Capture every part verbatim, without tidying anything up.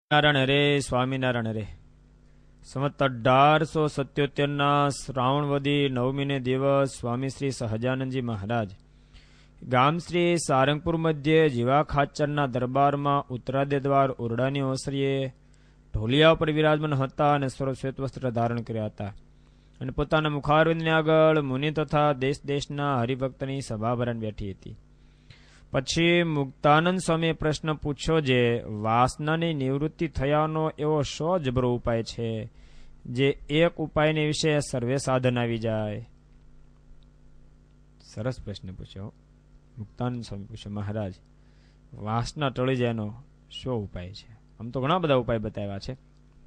નારાયણ હરે સ્વામિનારાયણ હરે. સંવત અઢારસો સત્યોતેર ના શ્રાવણવદી નવમીને દિવસ સ્વામી શ્રી સહજાનંદજી મહારાજ ગામ શ્રી સારંગપુર મધ્યે જીવા ખાચરના દરબારમાં ઉત્તરાદય દ્વાર ઓરડાની ઓસરીએ ઢોલિયા ઉપર વિરાજમાન હતા અને સર્વશ્વેત વસ્ત્ર ધારણ કર્યા હતા અને પોતાના મુખારવિંદની આગળ મુનિ તથા દેશ દેશના હરિભક્તની સભા ભરાઈને બેઠી હતી. પછી મુક્તાનંદ સ્વામીએ પ્રશ્ન પૂછ્યો, જે વાસનાની નિવૃત્તિ થયાનો એવો શો જબરો ઉપાય છે જે એક ઉપાયને વિશે સર્વે સાધન આવી જાય? સરસ પ્રશ્ન પૂછ્યો. મુક્તાનંદ સ્વામી પૂછ્યો, મહારાજ વાસના ટળી જાય એનો શો ઉપાય છે? આમ તો ઘણા બધા ઉપાય બતાવ્યા છે,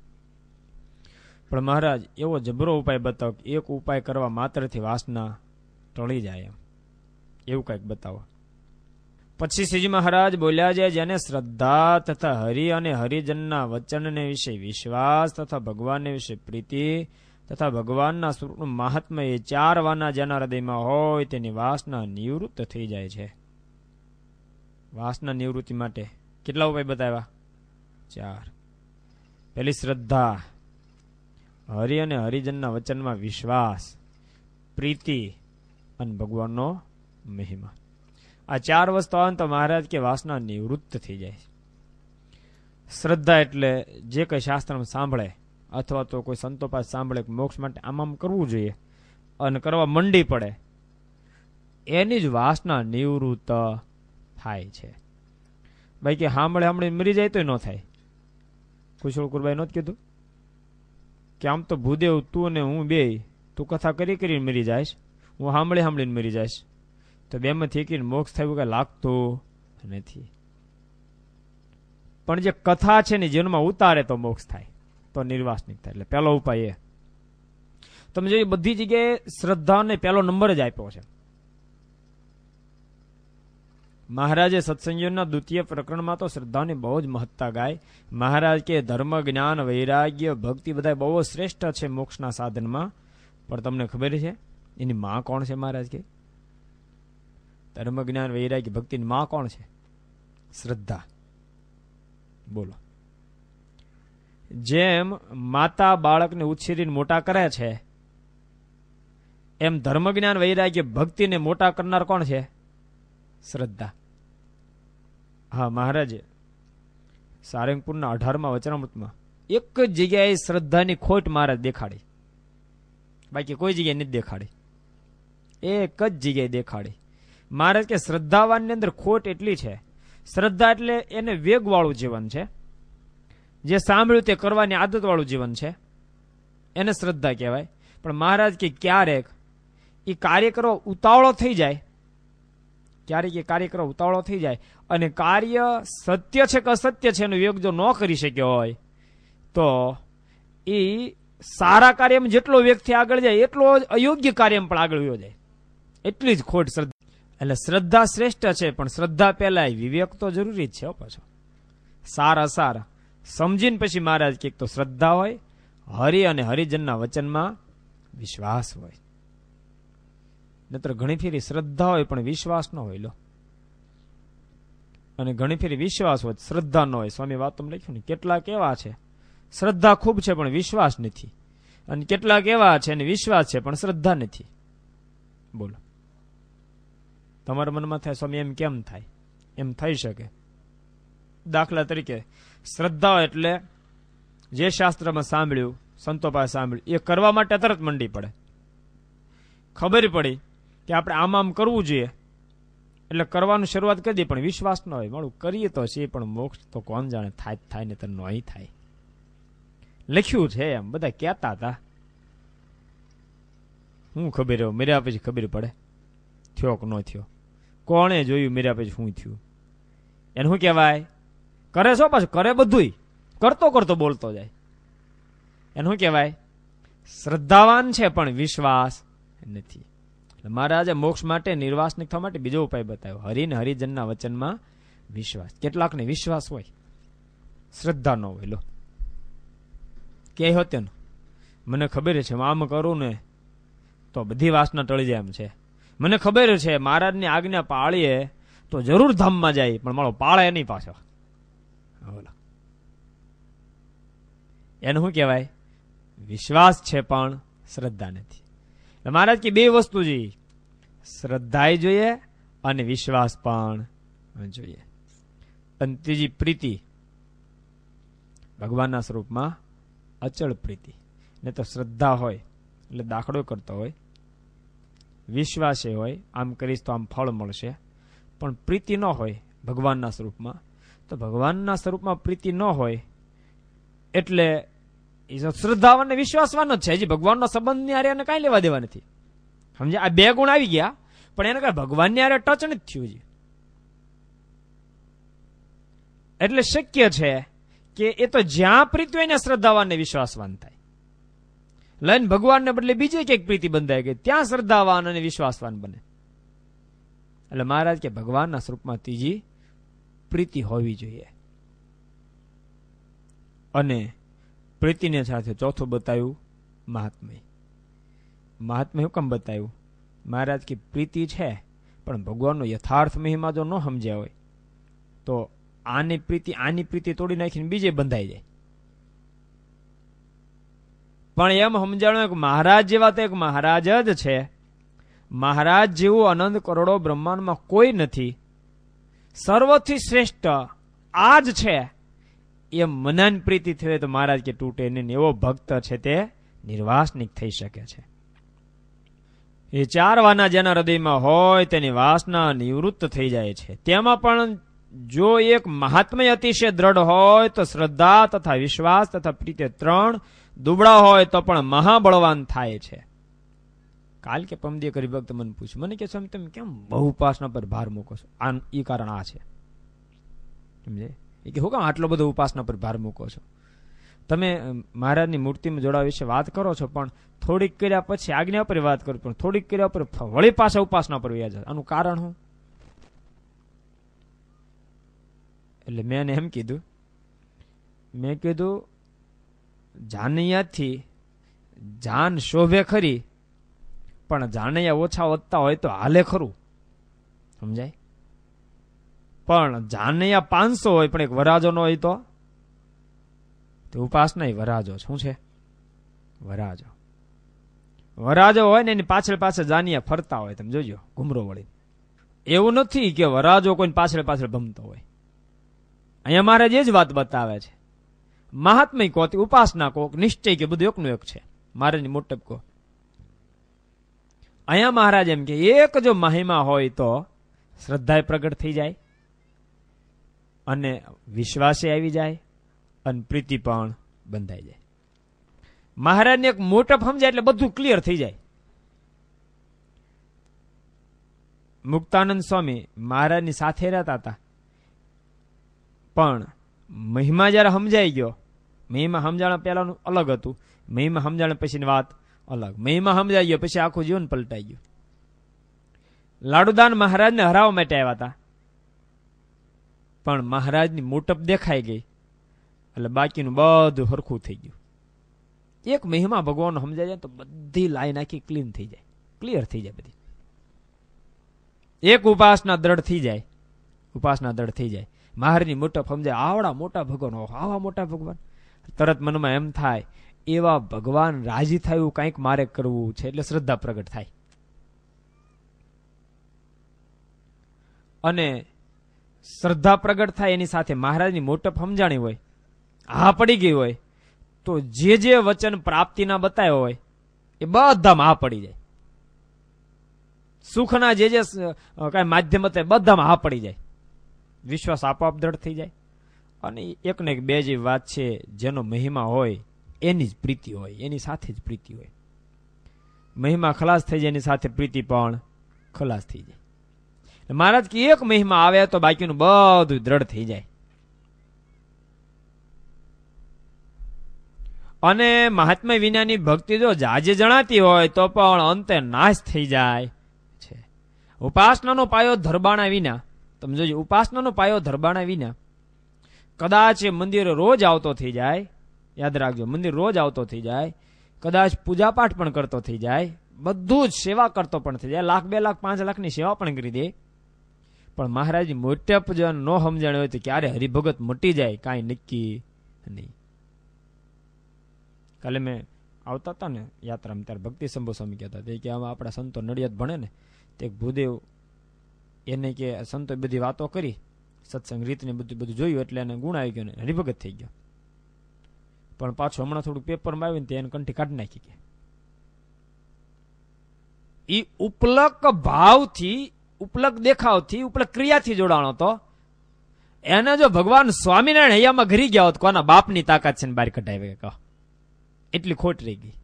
પણ મહારાજ એવો જબરો ઉપાય બતાવો કે એક ઉપાય કરવા માત્રથી વાસના ટળી જાય, એમ એવું કંઈક બતાવો. પછી શ્રીજી મહારાજ બોલ્યા છે, જેને શ્રદ્ધા તથા હરિ અને હરિજનના વચનને વિશે વિશ્વાસ તથા ભગવાનને વિશે પ્રીતિ તથા ભગવાનના સ્વરૂપનું મહાત્મ્ય એ ચાર વાના જેના હૃદયમાં હોય તેની વાસના નિવૃત્ત થઈ જાય છે. વાસના નિવૃત્તિ માટે કેટલા ઉપાય બતાવ્યા? ચાર. પેલી શ્રદ્ધા, હરિ અને હરિજનના વચનમાં વિશ્વાસ, પ્રીતિ અને ભગવાનનો મહિમા. આ ચાર વસ્તુ આવે તો મહારાજ કે વાસના નિવૃત્ત થઈ જાય. શ્રદ્ધા એટલે જે કઈ શાસ્ત્રમાં સાંભળે અથવા તો કોઈ સંતો પાસે સાંભળે મોક્ષ માટે આમ આમ કરવું જોઈએ અને કરવા મંડી પડે, એની જ વાસના નિવૃત્ત થાય છે. ભાઈ કે સાંભળે સાંભળે મરી જાય તો ન થાય. કુશળ કુરબાઈ નહોતું કીધું કે આમ તો ભૂદેવ તું ને હું બે તું કથા કરી કરીને મરી જાયશ, હું સાંભળી સાંભળીને મરી જાયશ, તો બેમાંથી એકીને મોક્ષ થયું કઈ લાગતું નથી. પણ જે કથા છે ને જીવનમાં ઉતારે તો મોક્ષ થાય, તો નિર્વાસનિક થાય. એટલે પહેલો ઉપાય એ તમે જોઈએ બધી જગ્યાએ શ્રદ્ધાને પહેલો નંબર જ આપ્યો છે. મહારાજે સત્સંગીઓના દ્વિતીય પ્રકરણમાં તો શ્રદ્ધાની બહુ જ મહત્તા ગાય. મહારાજ કે ધર્મ, જ્ઞાન, વૈરાગ્ય, ભક્તિ બધા બહુ શ્રેષ્ઠ છે મોક્ષના સાધનમાં, પણ તમને ખબર છે એની માં કોણ છે? મહારાજ કે ધર્મ, જ્ઞાન, વૈરાગ્ય, ભક્તિની માં કોણ છે? શ્રદ્ધા. બોલો. જેમ માતા બાળકને ઉછેરીને મોટા કરે છે એમ ધર્મ, જ્ઞાન, વૈરાગ્ય, ભક્તિને મોટા કરનાર કોણ છે? શ્રદ્ધા. હા, મહારાજે સારંગપુરના અઢારમાં વચનામૃતમાં એક જ જગ્યાએ શ્રદ્ધાની ખોટ મહારાજ દેખાડી, બાકી કોઈ જગ્યાએ નથી દેખાડી. એક જ જગ્યાએ દેખાડી. મહારાજ કે શ્રદ્ધાવાનની અંદર ખોટ એટલી છે, શ્રદ્ધા એટલે એને વેગવાળું જીવન છે, જે સાંભળ્યું તે કરવાની આદતવાળું જીવન છે, એને શ્રદ્ધા કહેવાય. પણ મહારાજ કે ક્યારેક એ કાર્ય કરવા ઉતાવળો થઈ જાય, ક્યારેક એ કાર્ય કરવા ઉતાવળો થઈ જાય અને કાર્ય સત્ય છે કે અસત્ય છે એનો વેગ જો ન કરી શક્યો હોય તો એ સારા કાર્યમાં જેટલો વેગથી આગળ જાય એટલો જ અયોગ્ય કાર્યમાં પણ આગળ વયો જાય. એટલી જ ખોટ શ્રદ્ધા. એટલે શ્રદ્ધા શ્રેષ્ઠ છે, પણ શ્રદ્ધા પહેલા વિવેક તો જરૂરી જ છે. પાછો સારા સારા સમજીને પછી મહારાજ કે તો શ્રદ્ધા હોય, હરિ અને હરિજનના વચનમાં વિશ્વાસ હોય. નહીતર ઘણી ફેરી શ્રદ્ધા હોય પણ વિશ્વાસ ન હોય લો, અને ઘણી ફેરી વિશ્વાસ હોય શ્રદ્ધા ન હોય. સ્વામી વાતમાં લખ્યું ને કેટલાક એવા છે શ્રદ્ધા ખૂબ છે પણ વિશ્વાસ નથી, અને કેટલાક એવા છે અને વિશ્વાસ છે પણ શ્રદ્ધા નથી. બોલો, તમારા મનમાં થાય સ્વામી એમ કેમ થાય? એમ થઈ શકે. દાખલા તરીકે શ્રદ્ધા એટલે જે શાસ્ત્રમાં સાંભળ્યું, સંતો પાસે સાંભળ્યું, એ કરવા માટે તરત મંડી પડે. ખબર પડી કે આપણે આમ આમ કરવું જોઈએ એટલે કરવાનું શરૂઆત કરી દે, પણ વિશ્વાસ ન હોય, મારું કરીએ તો છે પણ મોક્ષ તો કોણ જાણે થાય થાય ને તો નહીં થાય. લખ્યું છે એમ બધા કહેતા હતા, હું ખબર હોય મર્યા પછી ખબર પડે થયો કે ન થયો, કોણે જોયું મર્યા પછી શું થયું. એને શું કહેવાય? કરે છો પાછું કરે બધું, કરતો કરતો બોલતો જાય. એને શું કહેવાય? શ્રદ્ધાવાન છે પણ વિશ્વાસ નથી. મહારાજે મોક્ષ માટે નિર્વાસનિક થવા માટે બીજો ઉપાય બતાવ્યો, હરિ ને હરિજનના વચનમાં વિશ્વાસ. કેટલાકને વિશ્વાસ હોય, શ્રદ્ધા ન હોય. લો કે હોતે મને ખબર છે આમ કરું ને તો બધી વાસના ટળી જાય એમ છે, મને ખબર છે મહારાજની આજ્ઞા પાળીએ તો જરૂર ધામમાં જાય, પણ મારો પાળે નહીં પાછો. એને શું કહેવાય? વિશ્વાસ છે પણ શ્રદ્ધા નથી. મહારાજ કે બે વસ્તુ જોઈએ, શ્રદ્ધા જોઈએ અને વિશ્વાસ પણ જોઈએ. અને ત્રીજી પ્રીતિ, ભગવાનના સ્વરૂપમાં અચળ પ્રીતિ. ને તો શ્રદ્ધા હોય એટલે દાખલો કરતો હોય, વિશ્વાસ એ હોય આમ કરીશ તો આમ ફળ મળશે, પણ પ્રીતિ ન હોય ભગવાનના સ્વરૂપમાં, તો ભગવાનના સ્વરૂપમાં પ્રીતિ ન હોય એટલે શ્રદ્ધાવાન ને વિશ્વાસવાન જ છે. હજી ભગવાનનો સંબંધ ની હારે એને કાંઈ લેવા દેવા નથી. સમજે? આ બે ગુણ આવી ગયા પણ એને કઈ ભગવાનની હારે ટચ નથી થયું હજી. એટલે શક્ય છે કે એ તો જ્યાં પ્રીતિ હોય ને શ્રદ્ધાવાન ને વિશ્વાસવાન થાય. લઈને ભગવાનને બદલે બીજી કઈક પ્રીતિ બંધાય ગઈ, ત્યાં શ્રદ્ધાવાન અને વિશ્વાસવાન બને. એટલે મહારાજ કે ભગવાનના સ્વરૂપમાં ત્રીજી પ્રીતિ હોવી જોઈએ. અને પ્રીતિને સાથે ચોથું બતાવ્યું મહાત્મય. મહાત્મય હુકમ બતાવ્યું? મહારાજ કે પ્રીતિ છે પણ ભગવાનનો યથાર્થ મહિમા જો ન સમજ્યા હોય તો આની પ્રીતિ આની પ્રીતિ તોડી નાખીને બીજે બંધાઈ જાય. પણ એમ સમજાણું કે મહારાજ જેવા તો એક મહારાજ જ છે. મહારાજ જેવું અનંત કરોડો બ્રહ્માંડમાં કોઈ નથી. સર્વથી શ્રેષ્ઠ આ જ છે. એ મનાન પ્રીતિ થયો તો મહારાજ કે તૂટે નહીં. એવો ભક્ત છે તે નિર્વાસનિક થઈ શકે છે. એ ચાર વાના જેના હૃદયમાં હોય તેની વાસના નિવૃત્ત થઈ જાય છે. તેમાં પણ જો એક મહાત્મય અતિશય દ્રઢ હોય તો શ્રદ્ધા તથા વિશ્વાસ તથા પ્રીતિ ત્રણ દુબળા હોય તો પણ મહાબળવાન થાય છે. કાલ કે પમદી કરી ભક્ત મને પૂછ્યું, મને કે સ્વામી તમે કેમ બહુ ઉપાસના પર ભાર મૂકો છો? આ એ કારણ આ છે. સમજે? એ કે હું કામ આટલો બધો ઉપાસના પર ભાર મૂકો છો? તમે મહારાજની મૂર્તિમાં જોડાવા વિશે વાત કરો છો પણ થોડીક કર્યા પછી આજ્ઞા પર વાત કરો, પણ થોડીક કર્યા પર વળી પાછા ઉપાસના પર વ્યાજ. આનું કારણ શું? એટલે મેં એને એમ કીધું, મેં કીધું જાનૈયાથી જાન શોભે ખરી પણ જાનૈયા ઓછા વધતા હોય તો હાલે ખરું. સમજાય? પણ જાનૈયા પાંચસો હોય પણ એક વરાજો નો હોય તો ઉપાસના વરાજો. શું છે? વરાજો. વરાજો હોય ને એની પાછળ પાછળ જાનિયા ફરતા હોય. તમે જોજો ઘુમરો વળી. એવું નથી કે વરાજો કોઈ પાછળ પાછળ ભમતો હોય. અહીંયા મારે જ વાત બતાવે છે. મહાત્મય કહો, ઉપાસના કહો, નિશ્ચય કે બધું એકનું એક છે. મારે મોટપ કહો. અહીંયા મહારાજ એમ કે એક જો મહિમા હોય તો શ્રદ્ધા પ્રગટ થઈ જાય અને વિશ્વાસે આવી જાય અને પ્રીતિ પણ બંધાઈ જાય. મહારાજને એક મોટપ સમજાય એટલે બધું ક્લિયર થઈ જાય. મુક્તાનંદ સ્વામી મહારાજની સાથે રહેતા હતા પણ મહિમા જયારે સમજાઈ ગયો, મહિમા સમજાણા પહેલાનું અલગ હતું, મહિમા સમજાણા પછીની વાત અલગ. મહિમા સમજાઈ ગયો પછી આખું જીવન પલટાઈ ગયું. લાડુદાન મહારાજને હરાવવા માટે આવ્યા હતા પણ મહારાજની મોટપ દેખાઈ ગઈ એટલે બાકીનું બધું હરખું થઈ ગયું. એક મહિમા ભગવાન સમજાય જાય તો બધી લાઈન આખી ક્લીન થઈ જાય, ક્લિયર થઈ જાય બધી. એક ઉપાસના દ્રઢ થઈ જાય, ઉપાસના દ્રઢ થઈ જાય. મહારાજની મોટપ સમજાય, આવડા મોટા ભગવાન, આવા મોટા ભગવાન. તરત મનમાં એમ થાય એવા ભગવાન રાજી થાય એવું કંઈક મારે કરવું છે એટલે શ્રદ્ધા પ્રગટ થાય. અને શ્રદ્ધા પ્રગટ થાય એની સાથે મહારાજની મોટપ સમજાણી હોય, હા પડી ગઈ હોય તો જે જે વચન પ્રાપ્તિના બતાવ્યો હોય એ બધામાં હા પડી જાય. સુખના જે જે કઈ માધ્યમ હતા બધામાં હા પડી જાય. વિશ્વાસ આપોઆપ દ્રઢ થઈ જાય. અને એક ને એક બે જે વાત છે, જેનો મહિમા હોય એની જ પ્રીતિ હોય, એની સાથે જ પ્રીતિ હોય. મહિમા ખલાસ થઈ જાય એની સાથે પ્રીતિ પણ ખલાસ થઈ જાય. મહારાજ કે એક મહિમા આવે તો બાકીનું બધું દ્રઢ થઈ જાય. અને મહાત્મા વિનાની ભક્તિ જો જાજે જણાતી હોય તો પણ અંતે નાશ થઈ જાય છે. ઉપાસનાનો પાયો ધરબાણા વિના, તમે જોજો, ઉપાસનાનો પાયો ધરબાણા વિના કદાચ એ મંદિર રોજ આવતો થઈ જાય, યાદ રાખજો, મંદિર રોજ આવતો થઈ જાય, કદાચ પૂજાપાઠ પણ કરતો થઈ જાય, બધું જ સેવા કરતો પણ થઈ જાય, લાખ બે લાખ પાંચ લાખની સેવા પણ કરી દે, પણ મહારાજની મોટપ જો ન સમજણ હોય તો ક્યારે હરિભગત મટી જાય કાંઈ નક્કી નહીં. કાલે મેં આવતા હતા ને યાત્રામાં ત્યારે ભક્તિ શંભુ સ્વામી કહેતા હતા કે આમાં આપણા સંતો નડિયાદ ભણે ને તે ભૂદેવ એને કે સંતો બધી વાતો કરી સત્સંગ રીતને બધું બધું જોયું એટલે એને ગુણ આવી ગયો ને હરિભગત થઈ ગયો. પણ પાછું હમણાં થોડું પેપરમાં આવ્યું ને તે એને કંઠી કાઢી નાખી કે ઈ ઉપલક ભાવથી ઉપલક દેખાવથી ઉપલક ક્રિયાથી જોડાણો હતો. એને જો ભગવાન સ્વામિનારાયણ હૈયામાં ઘરી ગયા હોત કોના બાપની તાકાત છે ને બહાર કઢાવી કહો એટલી ખોટ રહી ગઈ.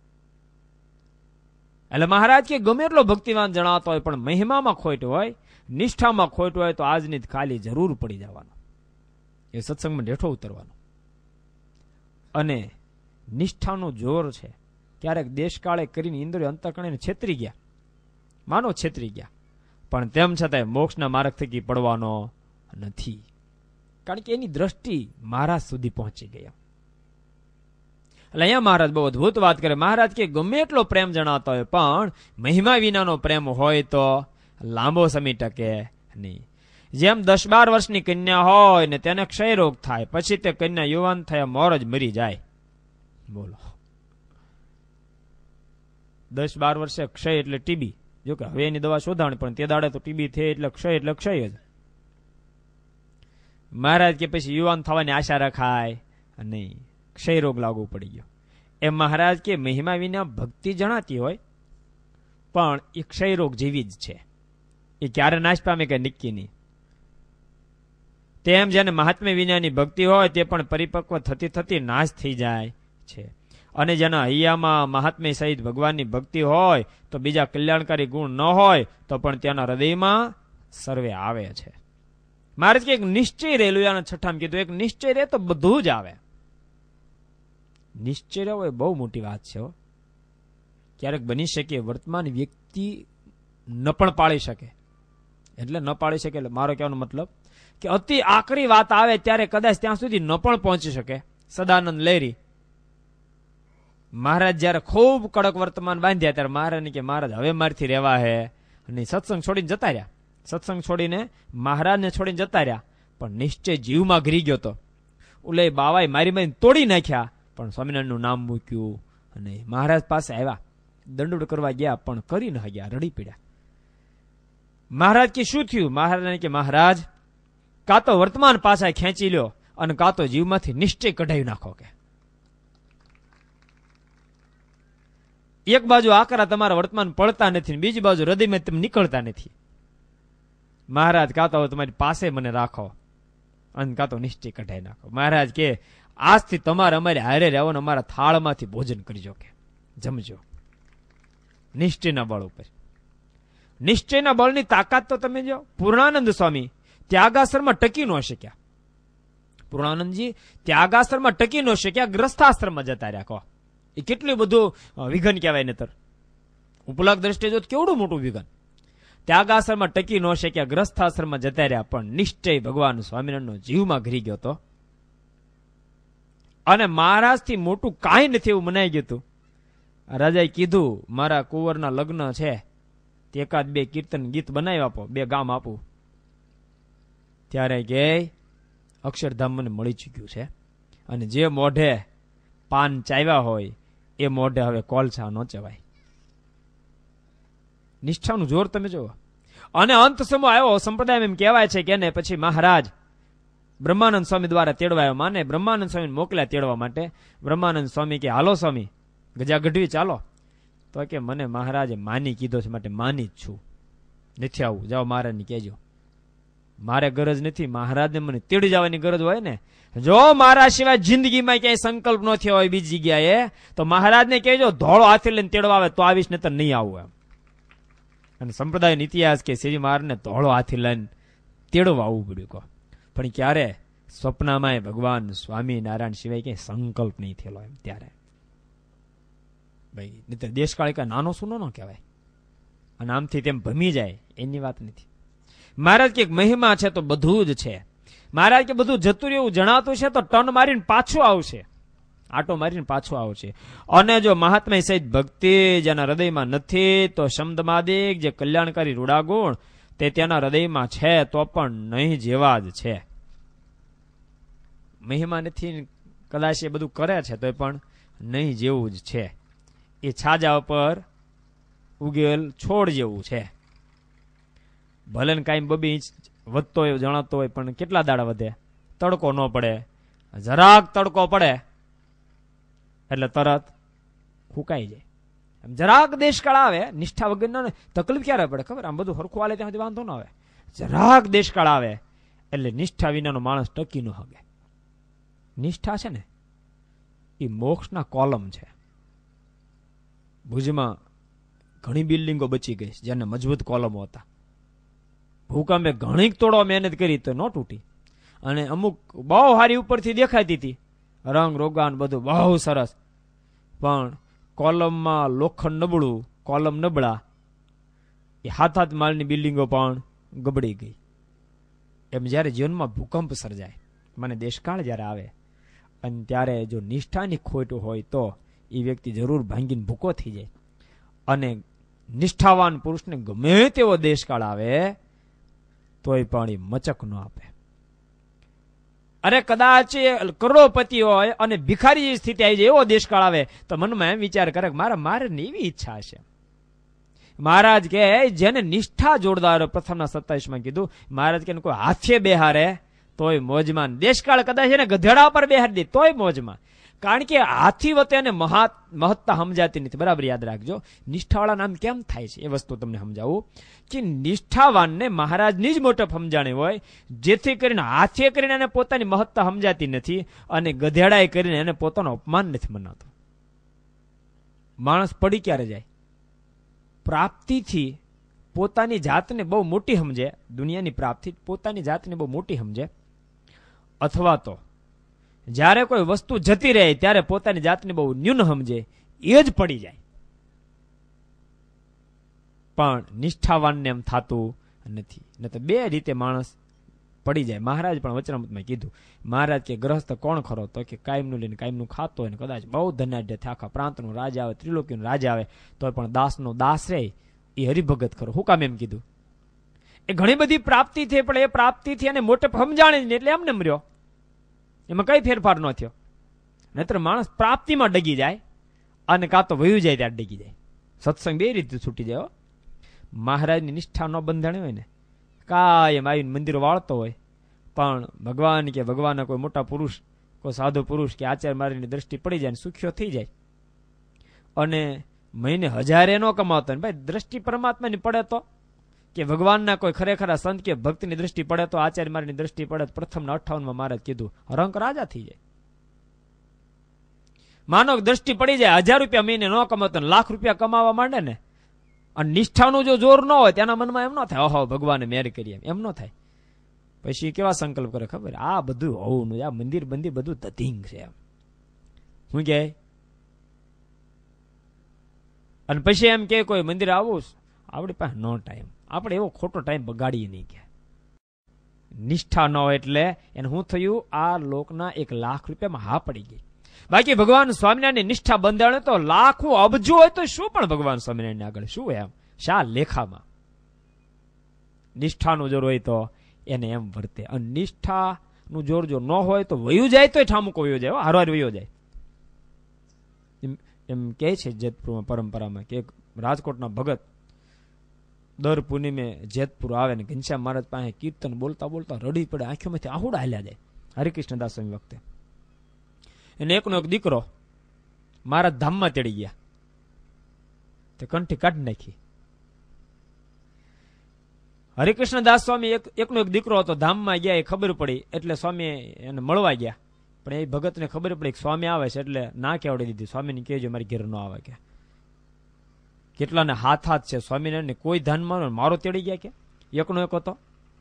એટલે મહારાજ કે ગમે એટલો ભક્તિવાન જણાવતો હોય પણ મહિમામાં ખોટ હોય, નિષ્ઠામાં ખોટ હોય તો આજની ખાલી જરૂર પડી જવાનો, એ સત્સંગમાં ઢેઠો ઉતરવાનો. અને નિષ્ઠાનું જોર છે. ક્યારેક દેશકાળે કરીને ઇન્દ્રિય અંતઃકરણને છેતરી ગયા, માનો છેતરી ગયા, પણ તેમ છતાંય મોક્ષના માર્ગ થકી પડવાનો નથી, કારણ કે એની દ્રષ્ટિ મહારાજ સુધી પહોંચી ગયા. એટલે અહીંયા મહારાજ બહુ અદભુત વાત કરે. મહારાજ કે ગમે એટલો પ્રેમ જણાતો હોય પણ મહિમા વિનાનો પ્રેમ હોય તો લાંબો સમય ટકે નહીં. જેમ દસ બાર વર્ષની કન્યા હોય ને તેને ક્ષય રોગ થાય, પછી તે કન્યા યુવાન થયા મોર જ મરી જાય. બોલો, દસ બાર વર્ષે ક્ષય એટલે ટીબી. જો કે હવે એની દવા શોધાણી, પણ તે દાડે તો ટીબી થઈ એટલે ક્ષય એટલે ક્ષય જ. મહારાજ કે પછી યુવાન થવાની આશા રખાય નહીં, ક્ષય રોગ લાગુ પડી ગયો. એમ મહારાજ કે મહિમા વિના ભક્તિ જણાતી હોય પણ એ ક્ષય રોગ જેવી જ છે, એ ક્યારે નાશ પામે કે નક્કી નહીં. તેમ જેને મહાત્મ્ય વિનાની ભક્તિ હોય તે પણ પરિપક્વ થતી થતી નાશ થઈ જાય છે. અને જેના હૈયામાં મહાત્મ્ય સહિત ભગવાનની ભક્તિ હોય તો બીજા કલ્યાણકારી ગુણ ન હોય તો પણ ત્યાંના હૃદયમાં સર્વે આવે છે. મારે કે એક નિશ્ચય રહેલું, આના છઠ્ઠામાં કીધું એક નિશ્ચય રહે તો બધું જ આવે. નિશ્ચય રહેવો એ બહુ મોટી વાત છે. ક્યારેક બની શકે વર્તમાન વ્યક્તિ ન પણ પાળી શકે, એટલે ન પાળી શકે એટલે મારો કહેવાનો મતલબ કે અતિ આકરી વાત આવે ત્યારે કદાચ ત્યાં સુધી ન પણ પહોંચી શકે. સદાનંદ લહેરી મહારાજ જયારે ખૂબ કડક વર્તમાન બાંધ્યા ત્યારે મહારાજને કે મહારાજ હવે મારથી રહેવા હે, અને સત્સંગ છોડીને જતા રહ્યા. સત્સંગ છોડીને મહારાજને છોડીને જતા રહ્યા, પણ નિશ્ચય જીવમાં ઘરી ગયો તો ઓલે બાવાએ મારી મારી તોડી નાખ્યા, પણ સ્વામિનારાયણનું નામ મૂક્યું અને મહારાજ પાસે આવ્યા, દંડોડ કરવા ગયા પણ કરી ન ગયા, રડી પડ્યા. મહારાજ કે શું થયું? મહારાજ કે મહારાજ કાં તો વર્તમાન પાછા ખેંચી લ્યો અને કાં તો જીવમાંથી નિશ્ચય કઢાવી નાખો. કે એક બાજુ આકરા તમારા વર્તમાન પડતા નથી, બીજી બાજુ હૃદયમાં તમે નીકળતા નથી. મહારાજ કાં તો તમારી પાસે મને રાખો અને કાં તો નિશ્ચય કઢાવી નાખો. મહારાજ કે આજથી તમારે અમારે હારે રહેવો ને અમારા થાળમાંથી ભોજન કરજો, કે જમજો. નિશ્ચયના બળ ઉપર, નિશ્ચયના બળની તાકાત તો તમે જો. પૂર્ણાનંદ સ્વામી ત્યાગાશ્રમમાં ટકી ન શક્યા. પૂર્ણાનંદજી ત્યાગાશ્રમમાં ટકી ન શક્યા, ગ્રસ્થાશ્રમમાં જતા રહ્યા. કહો એ કેટલું બધું વિઘન કહેવાય. નતર ઉપલક દ્રષ્ટિએ જો કેવડું મોટું વિઘન. ત્યાગાશ્રમમાં ટકી ન શક્યા, ગ્રસ્થાશ્રમમાં જતા રહ્યા, પણ નિશ્ચય ભગવાન સ્વામિનારાયણનો જીવમાં ઘરી ગયો હતો. અને મહારાજથી મોટું કાંઈ નથી એવું મનાઈ ગયું હતું. રાજાએ કીધું મારા કુંવરના લગ્ન છે, તે એકાદ બે કીર્તન ગીત બનાવી આપો, બે ગામ આપું. ત્યારે કે અક્ષરધામ મને મળી ચૂક્યું છે, અને જે મોઢે પાન ચાવ્યા હોય એ મોઢે હવે કોલસા ન ચવાય. નિષ્ઠાનું જોર તમે જુઓ. અને અંત સમય આવ્યો, સંપ્રદાય એમ કહેવાય છે કે એને પછી મહારાજ બ્રહ્માનંદ સ્વામી દ્વારા તેડવાયો. માને બ્રહ્માનંદ સ્વામી મોકલ્યા તેડવા માટે. બ્રહ્માનંદ સ્વામી કે હાલો સ્વામી ગજા ગઢવી ચાલો. તો કે મને મહારાજે માની કીધો છે માટે માની જ છું, નથી આવું, જાઓ મહારાજને કહેજો. મારે ગરજ નથી, મહારાજને મને તેડી જવાની ગરજ હોય ને. જો મારા સિવાય જિંદગીમાં ક્યાંય સંકલ્પ ન થયો હોય બીજી જગ્યાએ તો મહારાજને કહેજો ધોળો હાથી લઈને તેડવા આવે તો આવીશ, ને તો નહીં આવું એમ. અને સંપ્રદાયનો ઇતિહાસ કે શ્રી મહારાજને ધોળો હાથી લઈને તેડવા આવવું પડ્યું. કહો પણ ક્યારે? સ્વપ્નમાં ભગવાન સ્વામિનારાયણ સિવાય ક્યાંય સંકલ્પ નહીં થયેલો એમ. ત્યારે ભાઈ નહીં દેશકાળ કઈ નાનો સુનો ન કહેવાય, અને આમથી તેમ ભમી જાય એની વાત નથી. મહારાજ કે મહિમા છે તો બધું જ છે. મહારાજ કે બધું જતું એવું જણાતું છે તો ટન મારીને પાછું આવશે, આટો મારીને પાછું આવશે. અને જો મહાત્મા સહિત ભક્તિ જેના હૃદયમાં નથી તો શબ્દમાદિક જે કલ્યાણકારી રૂડા ગુણ તે તેના હૃદયમાં છે તો પણ નહીં જેવા જ છે. મહિમા નથી, કદાચ એ બધું કરે છે તો પણ નહીં જેવું જ છે. એ છાજા ઉપર ઉગેલ છોડ જેવું છે. ભલે ને કાંઈ બબી ઇંચ વધતો હોય જણાતો હોય, પણ કેટલા દાડા વધે? તડકો ન પડે, જરાક તડકો પડે એટલે તરત ફૂંકાઈ જાય. જરાક દેશકાળ આવે, નિષ્ઠા વગર તકલીફ ક્યારે પડે ખબર? આમ બધું હરખું હાલે ત્યાં સુધી વાંધો ન આવે. જરાક દેશકાળ આવે એટલે નિષ્ઠા વિનાનો માણસ ટકી ન શકે. નિષ્ઠા છે ને એ મોક્ષના કોલમ છે. ભુજમાં ઘણી બિલ્ડિંગો બચી ગઈ જેને મજબૂત કોલમો હતા. ભૂકંપે ઘણી તોડો મહેનત કરી તો ન તૂટી, અને અમુક બહુ હારી ઉપરથી દેખાતી હતી, રંગ રોગાન બધું બહુ સરસ, પણ કોલમમાં લોખંડ નબળું, કોલમ નબળા, એ હાથ હાથ માળની બિલ્ડિંગો પણ ગબડી ગઈ. એમ જયારે જીવનમાં ભૂકંપ સર્જાય, મને દેશકાળ જયારે આવે, અને ત્યારે જો નિષ્ઠાની ખોટ હોય તો એ વ્યક્તિ જરૂર ભાંગીને ભૂકો થઈ જાય. અને નિષ્ઠાવાન પુરુષને ગમે તેવો દેશકાળ આવે તોય પણ એ મચક ન આપે. અરે કદાચ કરોડપતિ હોય અને ભિખારી સ્થિતિ આવી જાય, એવો દેશકાળ આવે તો મનમાં એમ વિચાર કરે કે મારા મારે એવી ઈચ્છા છે. મહારાજ કે જેને નિષ્ઠા જોરદાર, પ્રથમના સત્તાવીસ માં કીધું, મહારાજ કે કોઈ હાથે બેહારે તોય મોજમાં, દેશકાળ કદાચ એને ગધેડા પર બેહારી દે તોય મોજમાં. કારણ કે હાથી વતે એને મહત્તા સમજાતી નથી. બરાબર યાદ રાખજો. નિષ્ઠાવાળા નામ કેમ થાય છે એ વસ્તુ તમને સમજાવું કે નિષ્ઠાવાનને મહારાજની જ મોટપ સમજાણી હોય, જેથી કરીને હાથે કરીને એને પોતાની મહત્તા સમજાતી નથી, અને ગધેડાએ કરીને એને પોતાનું અપમાન નથી મનાતો. માણસ પડી ક્યારે જાય? પ્રાપ્તિથી પોતાની જાતને બહુ મોટી સમજે, દુનિયાની પ્રાપ્તિ પોતાની જાતને બહુ મોટી સમજે, અથવા તો જ્યારે કોઈ વસ્તુ જતી રહે ત્યારે પોતાની જાતને બહુ ન્યૂન સમજે, એ જ પડી જાય. પણ નિષ્ઠાવાનને એમ થતું નથી. ન તો બે રીતે માણસ પડી જાય. મહારાજ પણ વચનામૃતમાં કીધું, મહારાજ કે ગ્રહસ્થ કોણ ખરો? તો કે કાયમનું લઈને કાયમનું ખાતો હોય ને કદાચ બહુ ધનાઢ્ય થાય, આખા પ્રાંતનું રાજા આવે, ત્રિલોકીનું રાજા આવે, તો પણ દાસનો દાસ રહે એ હરિભગત ખરો. હું કામ એમ કીધું? એ ઘણી બધી પ્રાપ્તિ થઈ, પણ એ પ્રાપ્તિથી એને મોટે સમજાણે જ નહીં, એટલે એમને મર્યો, એમાં કઈ ફેરફાર ન થયો. નહીતર માણસ પ્રાપ્તિમાં ડગી જાય અને કાં તો વયું જાય ત્યારે ડગી જાય. સત્સંગ બે રીતે છૂટી જાય. મહારાજની નિષ્ઠા ન બંધાણી હોય ને, કાયમ આવીને મંદિર વાળતો હોય, પણ ભગવાન કે ભગવાનના કોઈ મોટા પુરુષ, કોઈ સાધુ પુરુષ કે આચાર્ય મારીની દ્રષ્ટિ પડી જાય ને સુખ્યો થઈ જાય, અને મહિને હજારે ન કમાતો ને ભાઈ દ્રષ્ટિ પરમાત્માની પડે તો, કે ભગવાનના કોઈ ખરેખર સંત કે ભક્તની દ્રષ્ટિ પડે તો, આચાર્ય મારીની દ્રષ્ટિ પડે તો, પ્રથમના અઠ્ઠાવનમાં મહારાજ કીધું રંક રાજા થઈ જાય. માનો દ્રષ્ટિ પડી જાય, હજાર રૂપિયા મહિને ન કમાતો લાખ રૂપિયા કમાવા માંડે ને, અને નિષ્ઠાનું જો જોર ન હોય તેના મનમાં એમ ન થાય ઓહો ભગવાને મેર કરી, એમ ન થાય. પછી કેવા સંકલ્પ કરે ખબર? આ બધું હોવું, આ મંદિર બંદિર બધું ધતિંગ છે એમ. હું કે અને પછી એમ કે કોઈ મંદિર આવું, આપણી પાસે નો ટાઈમ, આપણે એવો ખોટો ટાઈમ બગાડીએ નહીં. કે નિષ્ઠા ન હોય એટલે એને શું થયું? આ લોકના એક લાખ રૂપિયામાં હા પડી ગઈ. બાકી ભગવાન સ્વામિનારાયણ નિષ્ઠા બંધાણે તો લાખો અબજો હોય તો શું, પણ ભગવાન સ્વામિનારાયણ આગળ શું એમ શા લેખામાં. નિષ્ઠાનું જોર હોય તો એને એમ વર્તે, અને નિષ્ઠાનું જોર જો ન હોય તો વયું જાય તો ઠામુકો વયો જાય, હારવાર વયો જાય. એમ કે છે જેતપુરમાં પરંપરામાં કે રાજકોટના ભગત દર પૂર્ણિમે જેતપુર આવે ને ઘનશ્યામ મહારાજ પાસે કીર્તન બોલતા બોલતા રડી પડે, આંખોમાંથી આહુડા હાલ્યા જાય. હરિકૃષ્ણદાસ સ્વામી વખતે એને એકનો એક દીકરો મારા ધામમાં તેડી ગયા, તે કંઠી કાઢી નાખી. હરિકૃષ્ણદાસ સ્વામી એક એકનો એક દીકરો હતો, ધામમાં ગયા, એ ખબર પડી એટલે સ્વામી એને મળવા ગયા. પણ એ ભગતને ખબર પડી કે સ્વામી આવે છે, એટલે ના કેવડી દીધી, સ્વામીને કહેજો મારી ઘેર ન આવે. કે કેટલાને હાથ હાથ છે સ્વામિનારાયણ, કોઈ ધ્યાનમાં મારો તેડી ગયા, કે એકનો એક હતો.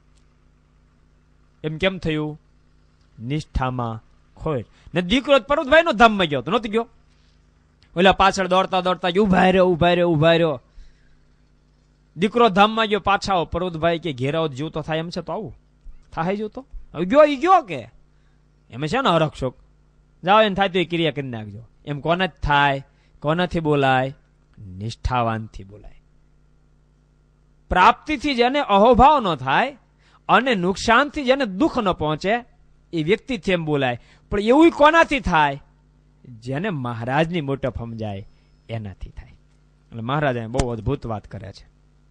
એમ કેમ થયું? નિષ્ઠામાં ખોટ ને. દીકરો પર્વતભાઈ નો ધામમાં ગયો તો નહોતો ગયો, ઓલા પાછળ દોડતા દોડતા ઉભા રહ્યો ઉભા રહ્યો ઉભા રહ્યો. દીકરો ધામમાં ગયો, પાછા આવો. પર્વતભાઈ કે ઘેરાઓ જીવ તો થાય એમ છે, તો આવું થાય જીવ તો ગયો ઈ ગયો. કે એમ છે ને હરખ શોક જાઓ, એને થાય તો એ ક્રિયા કરી નાખજો. એમ કોને જ થાય? કોનાથી બોલાય? નિષ્ઠાવાનથી બોલાય. પ્રાપ્તિથી જેને અહોભાવ ન થાય અને નુકસાનથી જેને દુઃખ ન પહોંચે એ વ્યક્તિથી એમ બોલાય. પણ એવું કોનાથી થાય? જેને મહારાજની મોટપ સમજાય એનાથી થાય. એટલે મહારાજ બહુ અદભુત વાત કરે છે.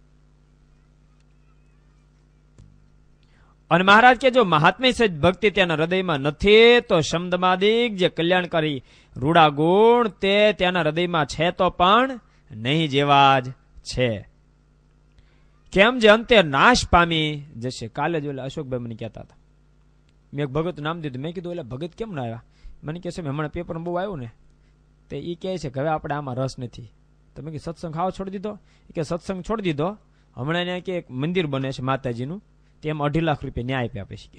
અને મહારાજ કે જો મહાત્મ્ય સહિત ભક્તિ તેના હૃદયમાં નથી તો શબ્દમાદિક જે કલ્યાણકારી રૂડા ગુણ તે તેના હૃદયમાં છે તો પણ નહીં જેવા જ છે. કેમ જે અંતે નાશ પામી જશે. કાલે જ ઓલા અશોકભાઈ મને કહેતા હતા, મેં એક ભગત નામ દીધું. મેં કીધું એટલે ભગત કેમ ના આવ્યા? મને કહે છે હમણાં પેપર બહુ આવ્યું ને તે એ કહે છે કે હવે આપણે આમાં રસ નથી. તમે કે સત્સંગ ખાવા છોડી દીધો? કે સત્સંગ છોડી દીધો. હમણાં એને કે એક મંદિર બને છે માતાજીનું, તેમ અઢી લાખ રૂપિયા ન્યાય આપ્યા પછી.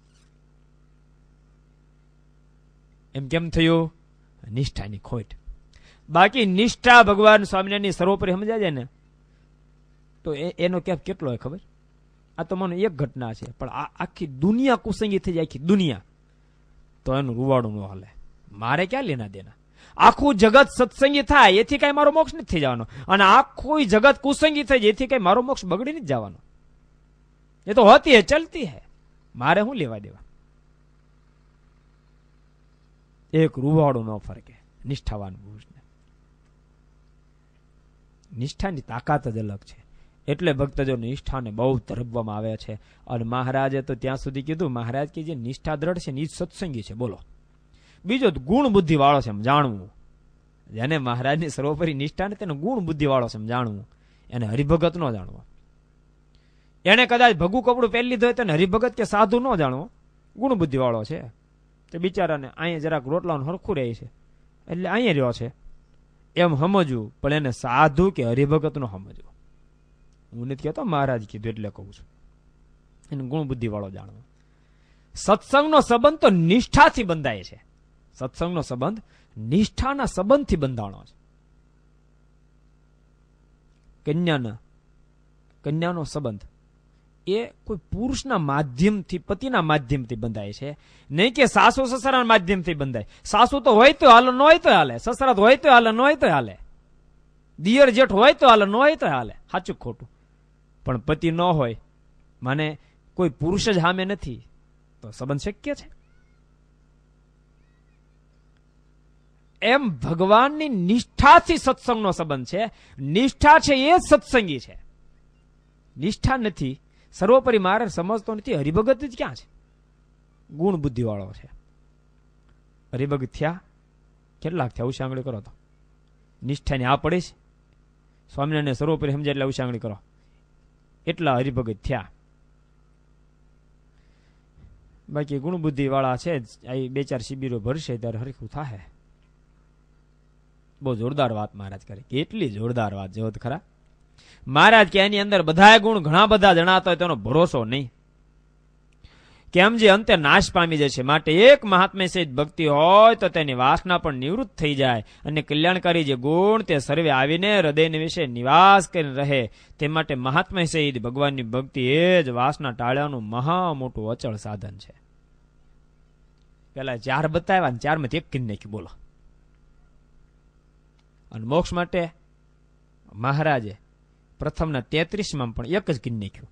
એમ કેમ થયું? નિષ્ઠાની ખોટ. બાકી નિષ્ઠા ભગવાન સ્વામિનારાયણની સર્વોપરી સમજાય જાય ને તો એનો કેપ કેટલો હોય ખબર? આ તો મને એક ઘટના છે, પણ આ આખી દુનિયા કુસંગી થઈ જાય, આખી દુનિયા, તો એનું રૂવાડું ન હાલે. મારે ક્યાં લેના દેના? આખું જગત સત્સંગી થાય એથી કઈ મારો મોક્ષ નથી થઈ જવાનો, અને આખું જગત કુસંગી થઈ જાય એથી કઈ મારો મોક્ષ બગડી નથી જવાનો. એ તો હોતી હે, ચલતી હે, મારે શું લેવા દેવા? એક રૂવાડું ન ફરકે નિષ્ઠાવાન પુરુષને. નિષ્ઠાની તાકાત જ અલગ છે. એટલે ભક્તજો નિષ્ઠાને બહુ તરફવામાં આવે છે. અને મહારાજે તો ત્યાં સુધી કીધું, મહારાજ કે જે નિષ્ઠા દ્રઢ છે ને એ જ સત્સંગી છે. બોલો, બીજો ગુણ બુદ્ધિ વાળો છે એમ જાણવું. જેને મહારાજની સર્વોપરી નિષ્ઠા ને તેને ગુણ બુદ્ધિ વાળો છે એમ જાણવું. એને હરિભગત ન જાણવો. એને કદાચ ભગું કપડું પહેરી લીધું હોય તો હરિભગત કે સાધુ ન જાણવો, ગુણ બુદ્ધિ વાળો છે. તે બિચારાને અહીંયા જરાક રોટલાનું હરખું રહે છે એટલે અહીંયા રહ્યો છે એમ સમજવું, પણ એને સાધુ કે હરિભગત નો સમજવું. હું નથી કહેતો, મહારાજ કીધું એટલે કહું છું. એને ગુણ બુદ્ધિ વાળો જાણવો. સત્સંગનો સંબંધ તો નિષ્ઠાથી બંધાય છે. સત્સંગનો સંબંધ નિષ્ઠાના સંબંધથી બંધાણો છે. કન્યાના કન્યાનો સંબંધ એ કોઈ પુરુષના માધ્યમથી, પતિના માધ્યમથી બંધાય છે, નહીં કે સાસુ સસરાના માધ્યમથી બંધાય. સાસુ તો હોય તો હાલે, ન હોય તો હાલે. સસરા તો હોય તો હાલે, ન હોય તો હાલે. દિયર જેઠ હોય તો હાલે, ન હોય તો હાલે. સાચું ખોટું? પણ પતિ ન હોય, મને કોઈ પુરુષ જ સામે નથી, તો સંબંધ શક્ય છે? એમ ભગવાનની નિષ્ઠાથી સત્સંગનો સંબંધ છે. નિષ્ઠા છે એ જ સત્સંગી છે. નિષ્ઠા નથી, સર્વોપરી મારે સમજતો નથી, હરિભગત જ ક્યાં છે? ગુણ બુદ્ધિ વાળો છે. હરિભગત થયા કેટલાક થયા? ઉશાંગળી કરો તો નિષ્ઠાની આ પડે છે. સ્વામિનારાયણ સર્વોપરી સમજાય એટલે ઉશાંગળી કરો, એટલા હરિભગત થયા. બાકી ગુણ બુદ્ધિ વાળા છે બે ચાર શિબિરો ભરશે ત્યારે હરખું થાય. બહુ જોરદાર વાત મહારાજ કરે. કેટલી જોરદાર વાત જોત ખરા. મહારાજ કે એની અંદર બધા ગુણ ઘણા બધા જણાતા હોય તેનો ભરોસો નહીં. કેમ જે અંતે નાશ પામી જશે. માટે એક મહાત્મ્ય સહિત ભક્તિ હોય તો તેની વાસના પણ નિવૃત્ત થઈ જાય, અને કલ્યાણકારી જે ગુણ તે સર્વે આવીને હૃદયને વિશે નિવાસ કરીને રહે. તે માટે મહાત્મ્ય સહિત ભગવાનની ભક્તિ એ જ વાસના ટાળ્યાનું મહા મોટું અચળ સાધન છે. પેલા ચાર બતાવ્યા ને ચાર માંથી એક કીન નાખ્યું. બોલો. અને મોક્ષ માટે મહારાજે પ્રથમના તેત્રીસમાં પણ એક જ કીન નાખ્યું.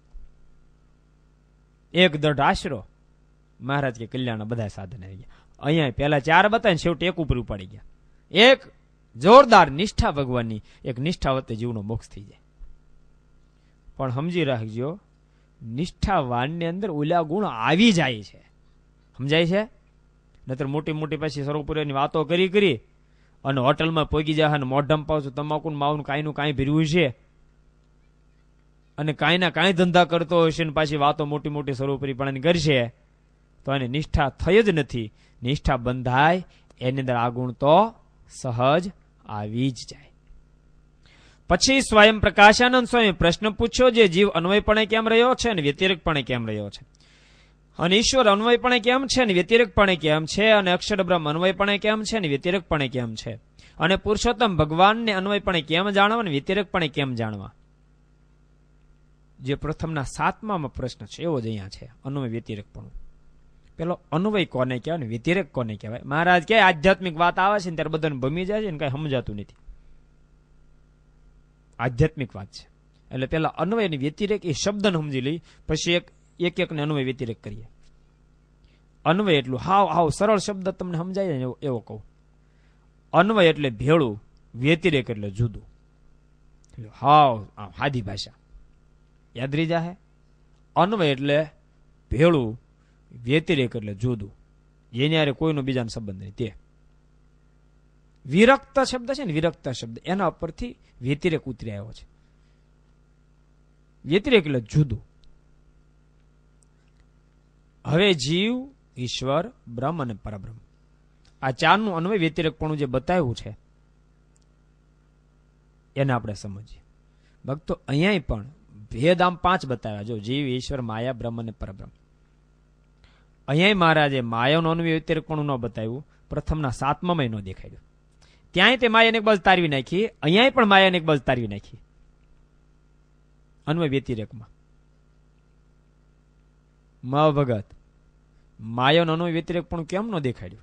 એક દઢ આશરો. મહારાજ કે કલ્યાણ બધા સાધન આવી ગયા. અહીંયા પેલા ચાર બતાવીને છેવટે એક ઉપર ઉપાડી ગયા. એક જોરદાર નિષ્ઠા ભગવાનની, એક નિષ્ઠા વચ્ચે જીવનો મોક્ષ થઈ જાય. પણ સમજી રાખજો, નિષ્ઠાવાનની અંદર ઓલા ગુણ આવી જાય છે. સમજાય છે? નતર મોટી મોટી પછી સર્વપુરની વાતો કરી કરી અને હોટલમાં પોગી જાય અને મોઢમ પાછું તમાકુ માવું કાંઈનું કાંઈ ભીરવું છે, અને કાંઈ ના કાંઈ ધંધા કરતો હશે ને પાછી વાતો મોટી મોટી સર્વોપરી પણ કરશે, તો એને નિષ્ઠા થઈ જ નથી. નિષ્ઠા બંધાય એની અંદર આ ગુણ તો સહજ આવી જ જાય. પછી સ્વયં પ્રકાશાનંદ સ્વામી પ્રશ્ન પૂછ્યો, જે જીવ અન્વયપણે કેમ રહ્યો છે અને વ્યતિરેકપણે કેમ રહ્યો છે, અને ઈશ્વર અન્વયપણે કેમ છે અને વ્યતિરેકપણે કેમ છે, અને અક્ષર બ્રહ્મ અન્વયપણે કેમ છે અને વ્યતિરેકપણે કેમ છે, અને પુરુષોત્તમ ભગવાનને અન્વયપણે કેમ જાણવા અને વ્યતિરેકપણે કેમ જાણવા. જે પ્રથમના સાતમામાં પ્રશ્ન છે એવો જ અહીંયા છે. અન્વય વ્યતિરેકપણું. પેલો અન્વય કોને કહેવાય ને વ્યતિરેક કોને કહેવાય? મહારાજ કે આધ્યાત્મિક વાત આવે છે ને ત્યારે બધાને ભમી જાય છે ને કઈ સમજાતું નથી. આધ્યાત્મિક વાત છે એટલે પેલા અન્વય અને વ્યતિરેક એ શબ્દને સમજી લઈ, પછી એક એક એકને અન્વય વ્યતિરેક કરીએ. અન્વય એટલું હાવ હાવ સરળ શબ્દ તમને સમજાય ને એવો કહું. અન્વય એટલે ભેળું, વ્યતિરેક એટલે જુદું. હાવ સાદી ભાષા યાદ રહી જાહે. અન્વય એટલે ભેળું, વ્યતિરેક એટલે જુદું, જેની હારે કોઈનો બીજાનો સંબંધ નહીં. તે વિરક્ત શબ્દ છે ને, વિરક્ત શબ્દ એના ઉપરથી વ્યતિરેક ઉતરી આવ્યો છે. વ્યતિરેક એટલે જુદું. હવે જીવ, ઈશ્વર, બ્રહ્મ અને પરબ્રહ્મ, આ ચારનું અન્વય વ્યતિરેકપણું જે બતાવ્યું છે એને આપણે સમજીએ. ભક્તો અહીંયા પણ ભેદ આમ પાંચ બતાવ્યા. જો જીવ, ઈશ્વર, માયા, બ્રહ્મ અને પરબ્રહ્મ. અહીંયા મહારાજે માયાનું અન્વય વ્યતિરેકપણું ન બતાવ્યું, પ્રથમના સાતમામાં ન દેખાડ્યું. ત્યાંય તે માયાને એક બાજુ તારવી નાખી, અહીંયા પણ માયાને એક બાજુ તારવી નાખી અન્વય વ્યતિરેકમાં. મ ભગત માયાનો અન્વય વ્યતિરેક પણ કેમ ન દેખાડ્યું?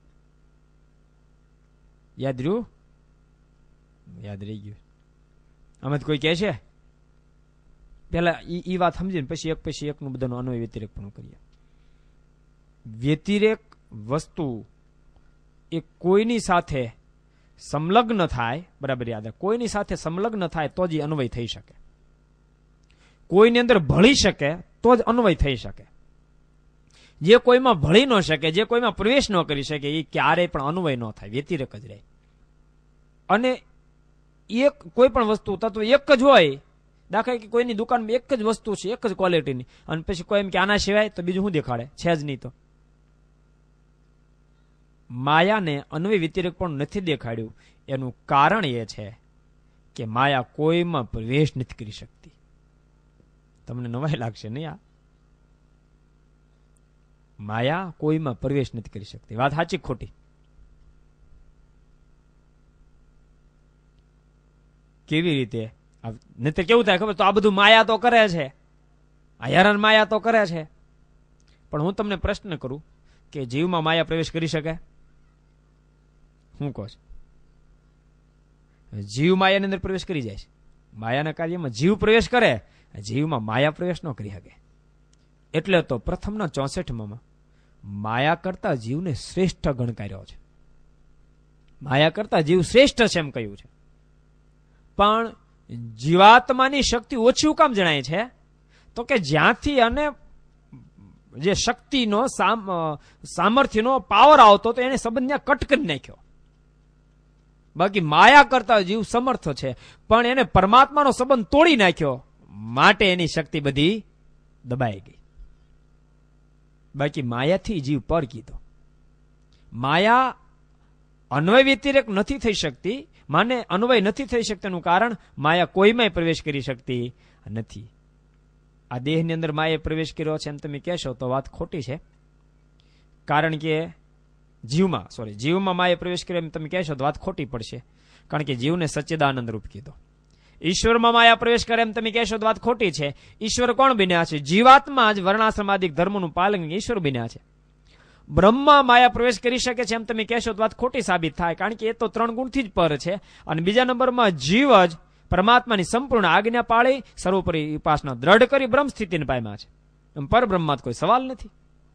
યાદ રહ્યું? યાદ રહી ગયું. અમે તો કોઈ કહે છે પેલા ઈ વાત સમજીને પછી એક પછી એકનું બધાનું અન્વય વ્યતિરેક પણ કરીએ. વ્યતિરેક વસ્તુ એ કોઈની સાથે સંલગ્ન થાય, બરાબર યાદ આવે, કોઈની સાથે સંલગ્ન થાય તો જ અન્વય થઈ શકે. કોઈની અંદર ભળી શકે તો જ અન્વય થઈ શકે. જે કોઈમાં ભળી ન શકે, જે કોઈમાં પ્રવેશ ન કરી શકે, એ ક્યારેય પણ અન્વય ન થાય, વ્યતિરેક જ રહે. અને એક કોઈ પણ વસ્તુ તત્વ એક જ હોય, દાખલા કે કોઈની દુકાનમાં એક જ વસ્તુ છે, એક જ ક્વોલિટીની, અને પછી કોઈ એમ કે આના સિવાય તો બીજું શું દેખાડે છે જ નહીં. તો માયાને અન્વય વ્યતિરેક પણ નથી દેખાડ્યું. એનું કારણ એ છે કે માયા કોઈમાં પ્રવેશ નથી કરી શકતી. તમને નવાઈ લાગશે નહીં? આ માયા કોઈમાં પ્રવેશ નથી કરી શકતી. વાત સાચી ખોટી? કેવી રીતે? નહીતર કેવું થાય ખબર? તો આ બધું માયા તો કરે છે, આ હેરાન માયા તો કરે છે. પણ હું તમને પ્રશ્ન કરું કે જીવમાં માયા પ્રવેશ કરી શકે? હું કહું છું, જીવ માયાની અંદર પ્રવેશ કરી જાય છે. માયાના કાર્યમાં જીવ પ્રવેશ કરે, જીવમાં માયા પ્રવેશ ન કરી શકે. એટલે તો પ્રથમના ચોસઠમાં માયા કરતા જીવને શ્રેષ્ઠ ગણકાર્યો છે. માયા કરતા જીવ શ્રેષ્ઠ છે એમ કહ્યું છે. પણ જીવાત્માની શક્તિ ઓછી કામ જણાય છે? તો કે જ્યાંથી અને જે શક્તિનો સામર્થ્યનો પાવર આવતો તો એને સંબંધ કટ કરી નાખ્યો. બાકી માયા કરતા જીવ સમર્થ છે, પણ એને પરમાત્માનો સંબંધ તોડી નાખ્યો, માટે એની શક્તિ બધી દબાઈ ગઈ. બાકી માયાથી જીવ પર કીધો. માયા અન્વય વ્યતિરેક નથી થઈ શકતી. માને અન્વય નથી થઈ શકતાનું કારણ માયા કોઈમાં પ્રવેશ કરી શકતી નથી. આ દેહની અંદર માયાએ પ્રવેશ કર્યો છે એમ તમે કહેશો તો વાત ખોટી છે. કારણ કે જીવમાં સોરી જીવમાં માયાએ પ્રવેશ કર્યો એમ તમે કહેશો તો વાત ખોટી પડશે. કારણ કે જીવને સચ્ચિદાનંદ રૂપ કીધો. ઈશ્વરમાં માયા પ્રવેશ કરે એમ તમે કહેશો તો વાત ખોટી છે. ઈશ્વર કોણ બન્યા છે? જીવાત્મા જ વર્ણાશ્રમાદિક ધર્મનું પાલન ઈશ્વર બન્યા છે. બ્રહ્મા માયા પ્રવેશ કરી શકે છે એમ તમે કહેશો તો વાત ખોટી સાબિત થાય. કારણ કે એ તો ત્રણ ગુણથી જ પર છે. અને બીજા નંબરમાં જીવ જ પરમાત્માની સંપૂર્ણ આજ્ઞા પાળી સર્વોપરી ઉપાસના દ્રઢ કરી બ્રહ્મ સ્થિતિને પામ્યા છે. એમ પરબ્રહ્મમાં કોઈ સવાલ નથી.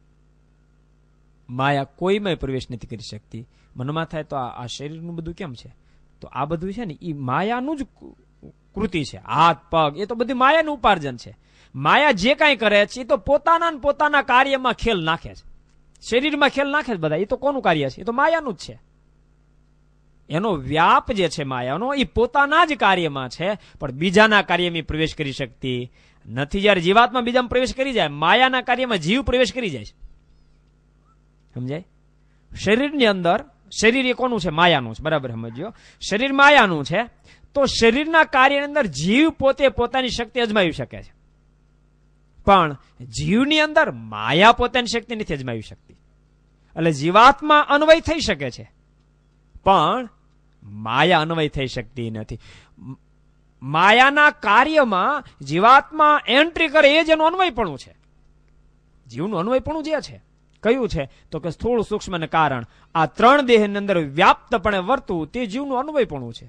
માયા કોઈમાં પ્રવેશ નથી કરી શકતી. મનમાં થાય તો આ શરીરનું બધું કેમ છે? તો આ બધું છે ને એ માયાનું જ કૃતિ છે. હાથ પગ એ તો બધી માયાનું ઉપાર્જન છે. માયા જે કાંઈ કરે છે એ તો પોતાના પોતાના કાર્યમાં ખેલ નાખે છે. શરીરમાં ખેલ નાખે છે બધા. એ તો કોનું કાર્ય છે? એ તો માયાનું જ છે. એનો વ્યાપ જે છે માયાનો એ પોતાના જ કાર્યમાં છે, પણ બીજાના કાર્યમાં પ્રવેશ કરી શકતી નથી. જયારે જીવાત્મા બીજામાં પ્રવેશ કરી જાય, માયાના કાર્યમાં જીવ પ્રવેશ કરી જાય છે. સમજાય? શરીરની અંદર શરીર એ કોનું છે? માયાનું છે. બરાબર સમજો. શરીર માયાનું છે, તો શરીરના કાર્યની અંદર જીવ પોતે પોતાની શક્તિ અજમાવી શકે છે, પણ જીવની અંદર માયા પોતાની શક્તિ નથી અજમાવી શકતી. એટલે જીવાત્મા અન્વય થઈ શકે છે, પણ માયા અન્વય થઈ શકતી નથી. માયાના કાર્યમાં જીવાત્મા એન્ટ્રી કરે એ જ એનું અન્વયપણું છે. જીવનું અન્વયપણું જે છે કયું છે? તો કે સ્થૂળ, સૂક્ષ્મ અને કારણ, આ ત્રણ દેહની અંદર વ્યાપ્તપણે વર્તવું તે જીવનું અન્વયપણું છે.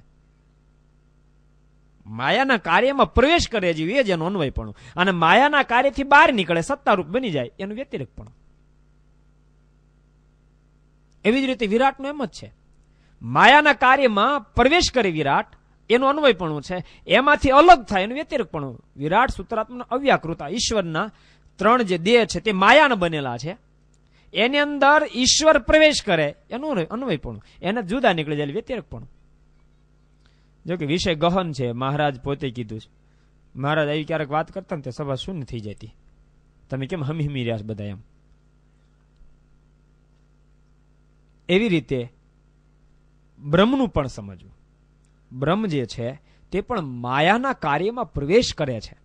માયાના કાર્યમાં પ્રવેશ કરે જીવ એ જ એનું અન્વયપણું, અને માયાના કાર્યથી બહાર નીકળે સત્તારૂપ બની જાય એનું વ્યતિરેકપણું. એવી જ રીતે વિરાટનું એમ જ છે. માયાના કાર્યમાં પ્રવેશ કરે વિરાટ, એનું અન્વયપણું છે. એમાંથી અલગ થાય એનું વ્યતિરેકપણું. વિરાટ સૂત્રાત્મા અવ્યાકૃતા ઈશ્વરના ત્રણ જે દેહ છે તે માયાના બનેલા છે, એની અંદર ઈશ્વર પ્રવેશ કરે એનું અન્વયપણું, એને જુદા નીકળી જાય વ્યતિરેકપણું. જો કે વિષય ગહન છે, મહારાજ પોતે કીધું છે. મહારાજ આવી ક્યારેક વાત કરતા ને તે સભા શૂન્ય થઈ જતી. તમે કેમ હમી હમી રહ્યા છો બધા એમ. એવી રીતે બ્રહ્મનું પણ સમજવું. બ્રહ્મ જે છે તે પણ માયાના કાર્યમાં પ્રવેશ કરે છે.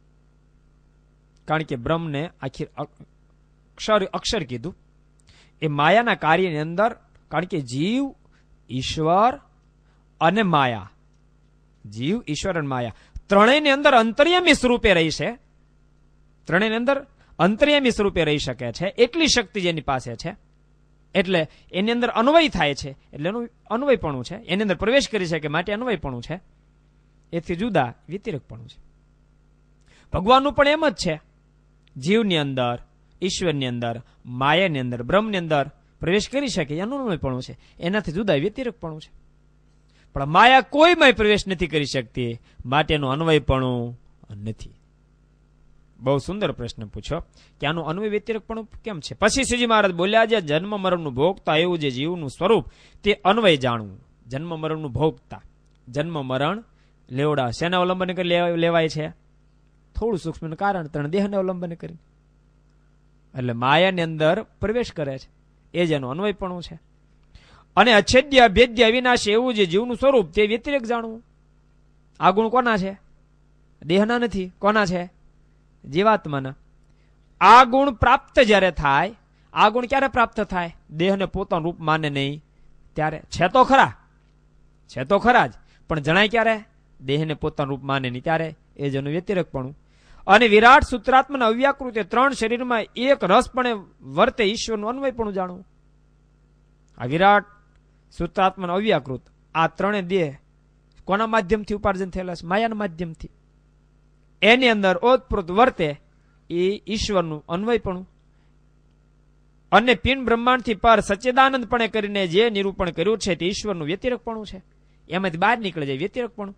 કારણ કે બ્રહ્મને આખી અક્ષર અક્ષર કીધું, એ માયાના કાર્યની અંદર, કારણ કે જીવ, ઈશ્વર અને માયા, જીવ, ઈશ્વર અને માયા ત્રણેયની અંદર અંતર્યામી સ્વરૂપે રહી છે. ત્રણેયની અંદર અંતર્યામી સ્વરૂપે રહી શકે છે, એટલી શક્તિ જેની પાસે છે. એટલે એની અંદર અન્વય થાય છે, એટલે એનું અન્વયપણું છે. એની અંદર પ્રવેશ કરી શકે માટે અન્વયપણું છે. એથી જુદા વ્યતિરેકપણું છે. ભગવાનનું પણ એમ જ છે. જીવની અંદર, ઈશ્વરની અંદર, માયાની અંદર, બ્રહ્મની અંદર પ્રવેશ કરી શકે એનું અન્વયપણું છે. એનાથી જુદા વ્યતિરેકપણું છે. પણ માયા કોઈમાં પ્રવેશ નથી કરી શકતી, માટે એનું અન્વયપણું નથી. બહુ સુંદર પ્રશ્ન પૂછ્યો કે આનું અન્વય વ્યતિરેકપણું કેમ છે. પછી શ્રીજી મહારાજ બોલ્યા, જે જન્મ મરણનું ભોગતા એવું જે જીવનું સ્વરૂપ તે અન્વય જાણવું. જન્મ મરણનું ભોગતા, જન્મ મરણ લેવડા શેના અવલંબન કરી લેવાય છે? થોડું સૂક્ષ્મ કારણ ત્રણ દેહને અવલંબન કરી, એટલે માયાની અંદર પ્રવેશ કરે છે. એ જ એનું અન્વયપણું છે. અને અછેદ્ય અભેદ્ય અવિનાશી એવું જે જીવનું સ્વરૂપ તે વ્યતિરેક જાણવું. આ ગુણ કોના છે? દેહના નથી. કોના છે? જીવાત્માના. આ ગુણ પ્રાપ્ત જ્યારે થાય, આ ગુણ ક્યારે પ્રાપ્ત થાય? દેહને પોતાનું રૂપ માને નહીં ત્યારે. છે તો ખરા, છે તો ખરા જ, પણ જણાય ક્યારે? દેહને પોતાનું રૂપ માને નહીં ત્યારે. એ જ એનું વ્યતિરેકપણું. અને વિરાટ સૂત્રાત્માના અવ્યાકૃત ત્રણ શરીરમાં એક રસપણે વર્તે ઈશ્વરનું અન્વયપણું જાણવું. આ વિરાટ સૂત્રાત્માના અવ્યાકૃત આ ત્રણે દેહ કોના માધ્યમથી ઉપાર્જન થયેલા છે? માયાના માધ્યમથી. એની અંદર ઓતપ્રોત વર્તે એ ઈશ્વરનું અન્વયપણું. અને પિંડ બ્રહ્માંડથી પર સચ્ચિદાનંદપણે કરીને જે નિરૂપણ કર્યું છે તે ઈશ્વરનું વ્યતિરેકપણું છે. એમાંથી બહાર નીકળી જાય વ્યતિરેકપણું.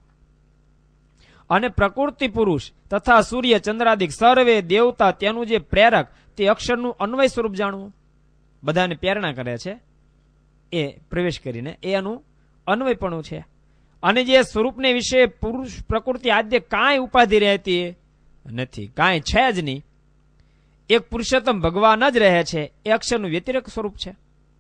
અને પ્રકૃતિ પુરુષ તથા સૂર્ય ચંદ્રાદિક સર્વે દેવતા તેનું જે પ્રેરક તે અક્ષરનું અન્વય સ્વરૂપ જાણવું. બધાને પ્રેરણા કરે છે એ પ્રવેશ કરીને એનું અન્વયપણું છે. અને જે સ્વરૂપને વિશે પુરુષ પ્રકૃતિ આદ્ય કાંઈ ઉપાધિ રહેતી નથી, કાંઈ છે જ નહીં. એક પુરુષોત્તમ ભગવાન જ રહે છે. એ અક્ષરનું વ્યતિરેક સ્વરૂપ છે.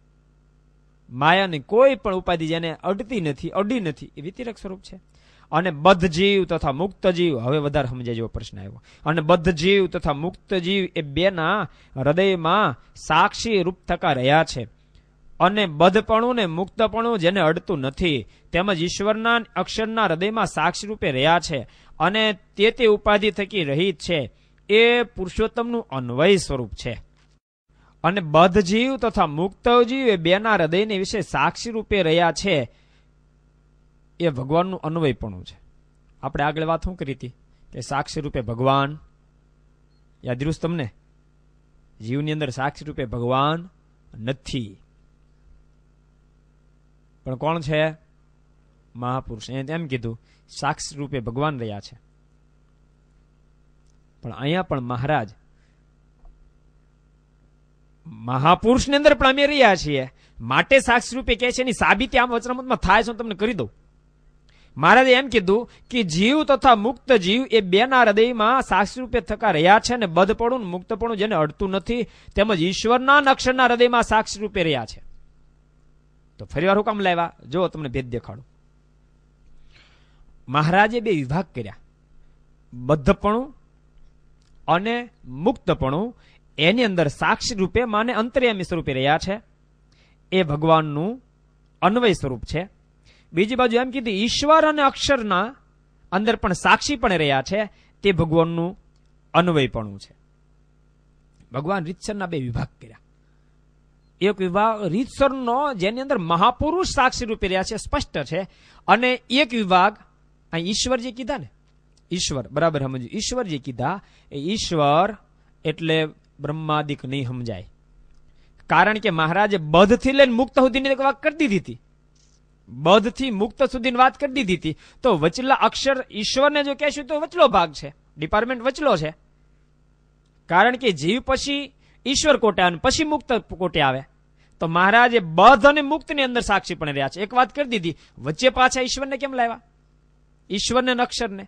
માયાની કોઈ પણ ઉપાધિ જેને અડતી નથી, અડી નથી, એ વ્યતિરેક સ્વરૂપ છે. અને બદ્ધ જીવ તથા મુક્ત જીવ, હવે વધારે સમજાય જેવો પ્રશ્ન આવ્યો. અને બદ્ધ જીવ તથા મુક્ત જીવ એ બેના હૃદયમાં સાક્ષી રૂપ થકા રહ્યા છે. અને બદ્ધપણું ને મુક્તપણું જેને અડતું નથી, તેમજ ઈશ્વરના અક્ષરના હૃદયમાં સાક્ષી રૂપે રહ્યા છે. અને તે તે ઉપાધિ થકી રહિત છે. એ પુરુષોત્તમનું અન્વય સ્વરૂપ છે. અને બદ્ધ જીવ તથા મુક્ત જીવ એ બેના હૃદયને વિશે સાક્ષી રૂપે રહ્યા છે. એ ભગવાનનું અન્વયપણું છે. આપણે આગળ વાત શું કરી હતી કે સાક્ષી રૂપે ભગવાન, યાદ રહ્યું તમને? જીવની અંદર સાક્ષી રૂપે ભગવાન નથી, પણ કોણ છે? મહાપુરુષ. એમ કીધું સાક્ષી રૂપે ભગવાન રહ્યા છે. પણ અહીંયા પણ મહારાજ મહાપુરુષની અંદર પણ અમે રહ્યા છીએ માટે સાક્ષી રૂપે કહે છે. એની સાબિતી આમ વચનામૃતમાં થાય છે, તમને કરી દઉં. મહારાજે એમ કીધું કે જીવ તથા મુક્ત જીવ એ બેના હૃદયમાં સાક્ષી રૂપે થકા રહ્યા છે. અને બદ્ધપણું મુક્તપણું જેને અડતું નથી, તેમજ ઈશ્વરના અક્ષરના હૃદયમાં સાક્ષી રૂપે રહ્યા છે. તો ફરી વાર હું કામ લાવ્યા? જો તમને ભેદ દેખાડું. મહારાજે બે વિભાગ કર્યા, બદ્ધપણું અને મુક્તપણું. એની અંદર સાક્ષી રૂપે માને અંતર્યામી સ્વરૂપે રહ્યા છે. એ ભગવાનનું અન્વય સ્વરૂપ છે. બીજી બાજુ એમ કીધું ઈશ્વર અને અક્ષરના અંદર પણ સાક્ષી પણ રહ્યા છે. તે ભગવાનનું અન્વયપણું છે. ભગવાન રીતસરના બે વિભાગ કર્યા. એક વિભાગ રીતસરનો જેની અંદર મહાપુરુષ સાક્ષી રૂપે રહ્યા છે, સ્પષ્ટ છે. અને એક વિભાગ અહીં ઈશ્વર જે કીધા ને, ઈશ્વર બરાબર સમજો. ઈશ્વર જે કીધા એ ઈશ્વર એટલે બ્રહ્માદિક નહીં સમજાય. કારણ કે મહારાજે બદ્ધથી લઈને મુક્ત સુધીની એક વાત કરી દીધી હતી. બધ થી મુક્ત સુધીની વાત કરી દીધી હતી. તો વચલા અક્ષર ઈશ્વરને જો કહેશું તો વચલો ભાગ છે, ડિપાર્ટમેન્ટ વચલો છે. કારણ કે જીવ પછી ઈશ્વર કોટે અને પછી મુક્ત કોટે આવે. તો મહારાજે બધ અને મુક્ત ની અંદર સાક્ષી પણ રહ્યા છે. એક વાત કરી દીધી, વચ્ચે પાછા ઈશ્વરને કેમ લાવ્યા? ઈશ્વરને ને અક્ષરને.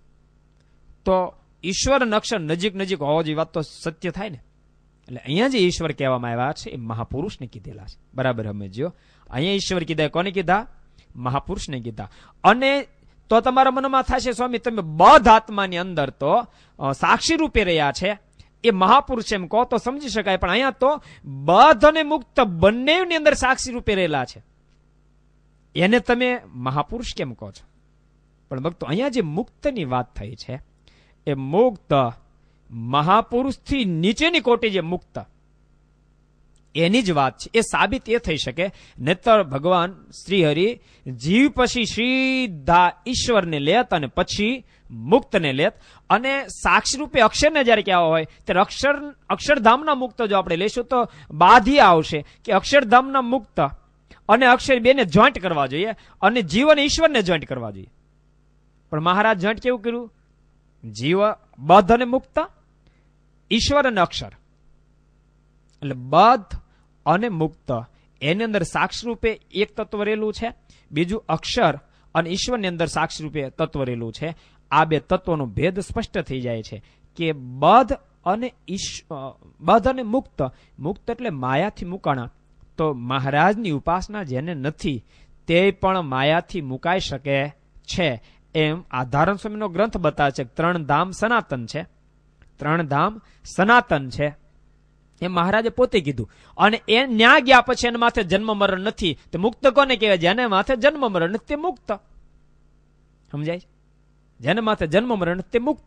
તો ઈશ્વર અને અક્ષર નજીક નજીક હોવો જોઈએ, વાત તો સત્ય થાય ને. એટલે અહીંયા જે ઈશ્વર કહેવામાં આવ્યા છે એ મહાપુરુષને કીધેલા છે. બરાબર સમજો. અહીંયા ઈશ્વર કીધા કોને કીધા? મહાપુરુષને કીધા. અને તો તમારા મનમાં થશે સ્વામી તમે બધ આત્માની અંદર તો સાક્ષી રૂપે રહ્યા છે, એ મહાપુરુષ એમ કહો તો સમજી શકાય. પણ અહીંયા તો બધ અને મુક્ત બંનેની અંદર સાક્ષી રૂપે રહેલા છે, એને તમે મહાપુરુષ કેમ કહો છો? પણ ભક્તો અહીંયા જે મુક્તની વાત થઈ છે એ મુક્ત મહાપુરુષથી નીચેની કોટી જે મુક્ત એની જ વાત છે. એ સાબિત એ થઈ શકે નહીતર ભગવાન શ્રી હરિ જીવ પછી સીધા ઈશ્વરને લેત અને પછી મુક્તને લેત. અને સાક્ષી રૂપે અક્ષરને જયારે કહેવા હોય ત્યારે અક્ષર અક્ષરધામના મુક્ત જો આપણે લેશું તો બાધી આવશે કે અક્ષરધામના મુક્ત અને અક્ષર બેને જોઈન્ટ કરવા જોઈએ અને જીવ અને ઈશ્વરને જોઈન્ટ કરવા જોઈએ. પણ મહારાજ જોઈન્ટ કેવું કર્યું? જીવ બધ અને મુક્ત, ઈશ્વર અને અક્ષર. એટલે બધ અને મુક્ત એની અંદર સાક્ષી રૂપે એક તત્વ રહેલું છે, બીજું અક્ષર અને ઈશ્વરની અંદર સાક્ષી રૂપે તત્વ રહેલું છે. આ બે તત્વનો ભેદ સ્પષ્ટ થઈ જાય છે કે બધ અને બધ અને મુક્ત, મુક્ત એટલે માયાથી મુકાણા. તો મહારાજની ઉપાસના જેને નથી તે પણ માયાથી મુકાઈ શકે છે. એમ આધારણ સ્વામીનો ગ્રંથ બતાવે છે. ત્રણ ધામ સનાતન છે, ત્રણ ધામ સનાતન છે એ મહારાજે પોતે કીધું. અને એ ન્યા ગયા પછી એના માથે જન્મ મરણ નથી. તે મુક્ત કોને કહેવાય? જેને માથે જન્મ મરણ તે મુક્ત. સમજાય? જેને માથે જન્મ મરણ તે મુક્ત.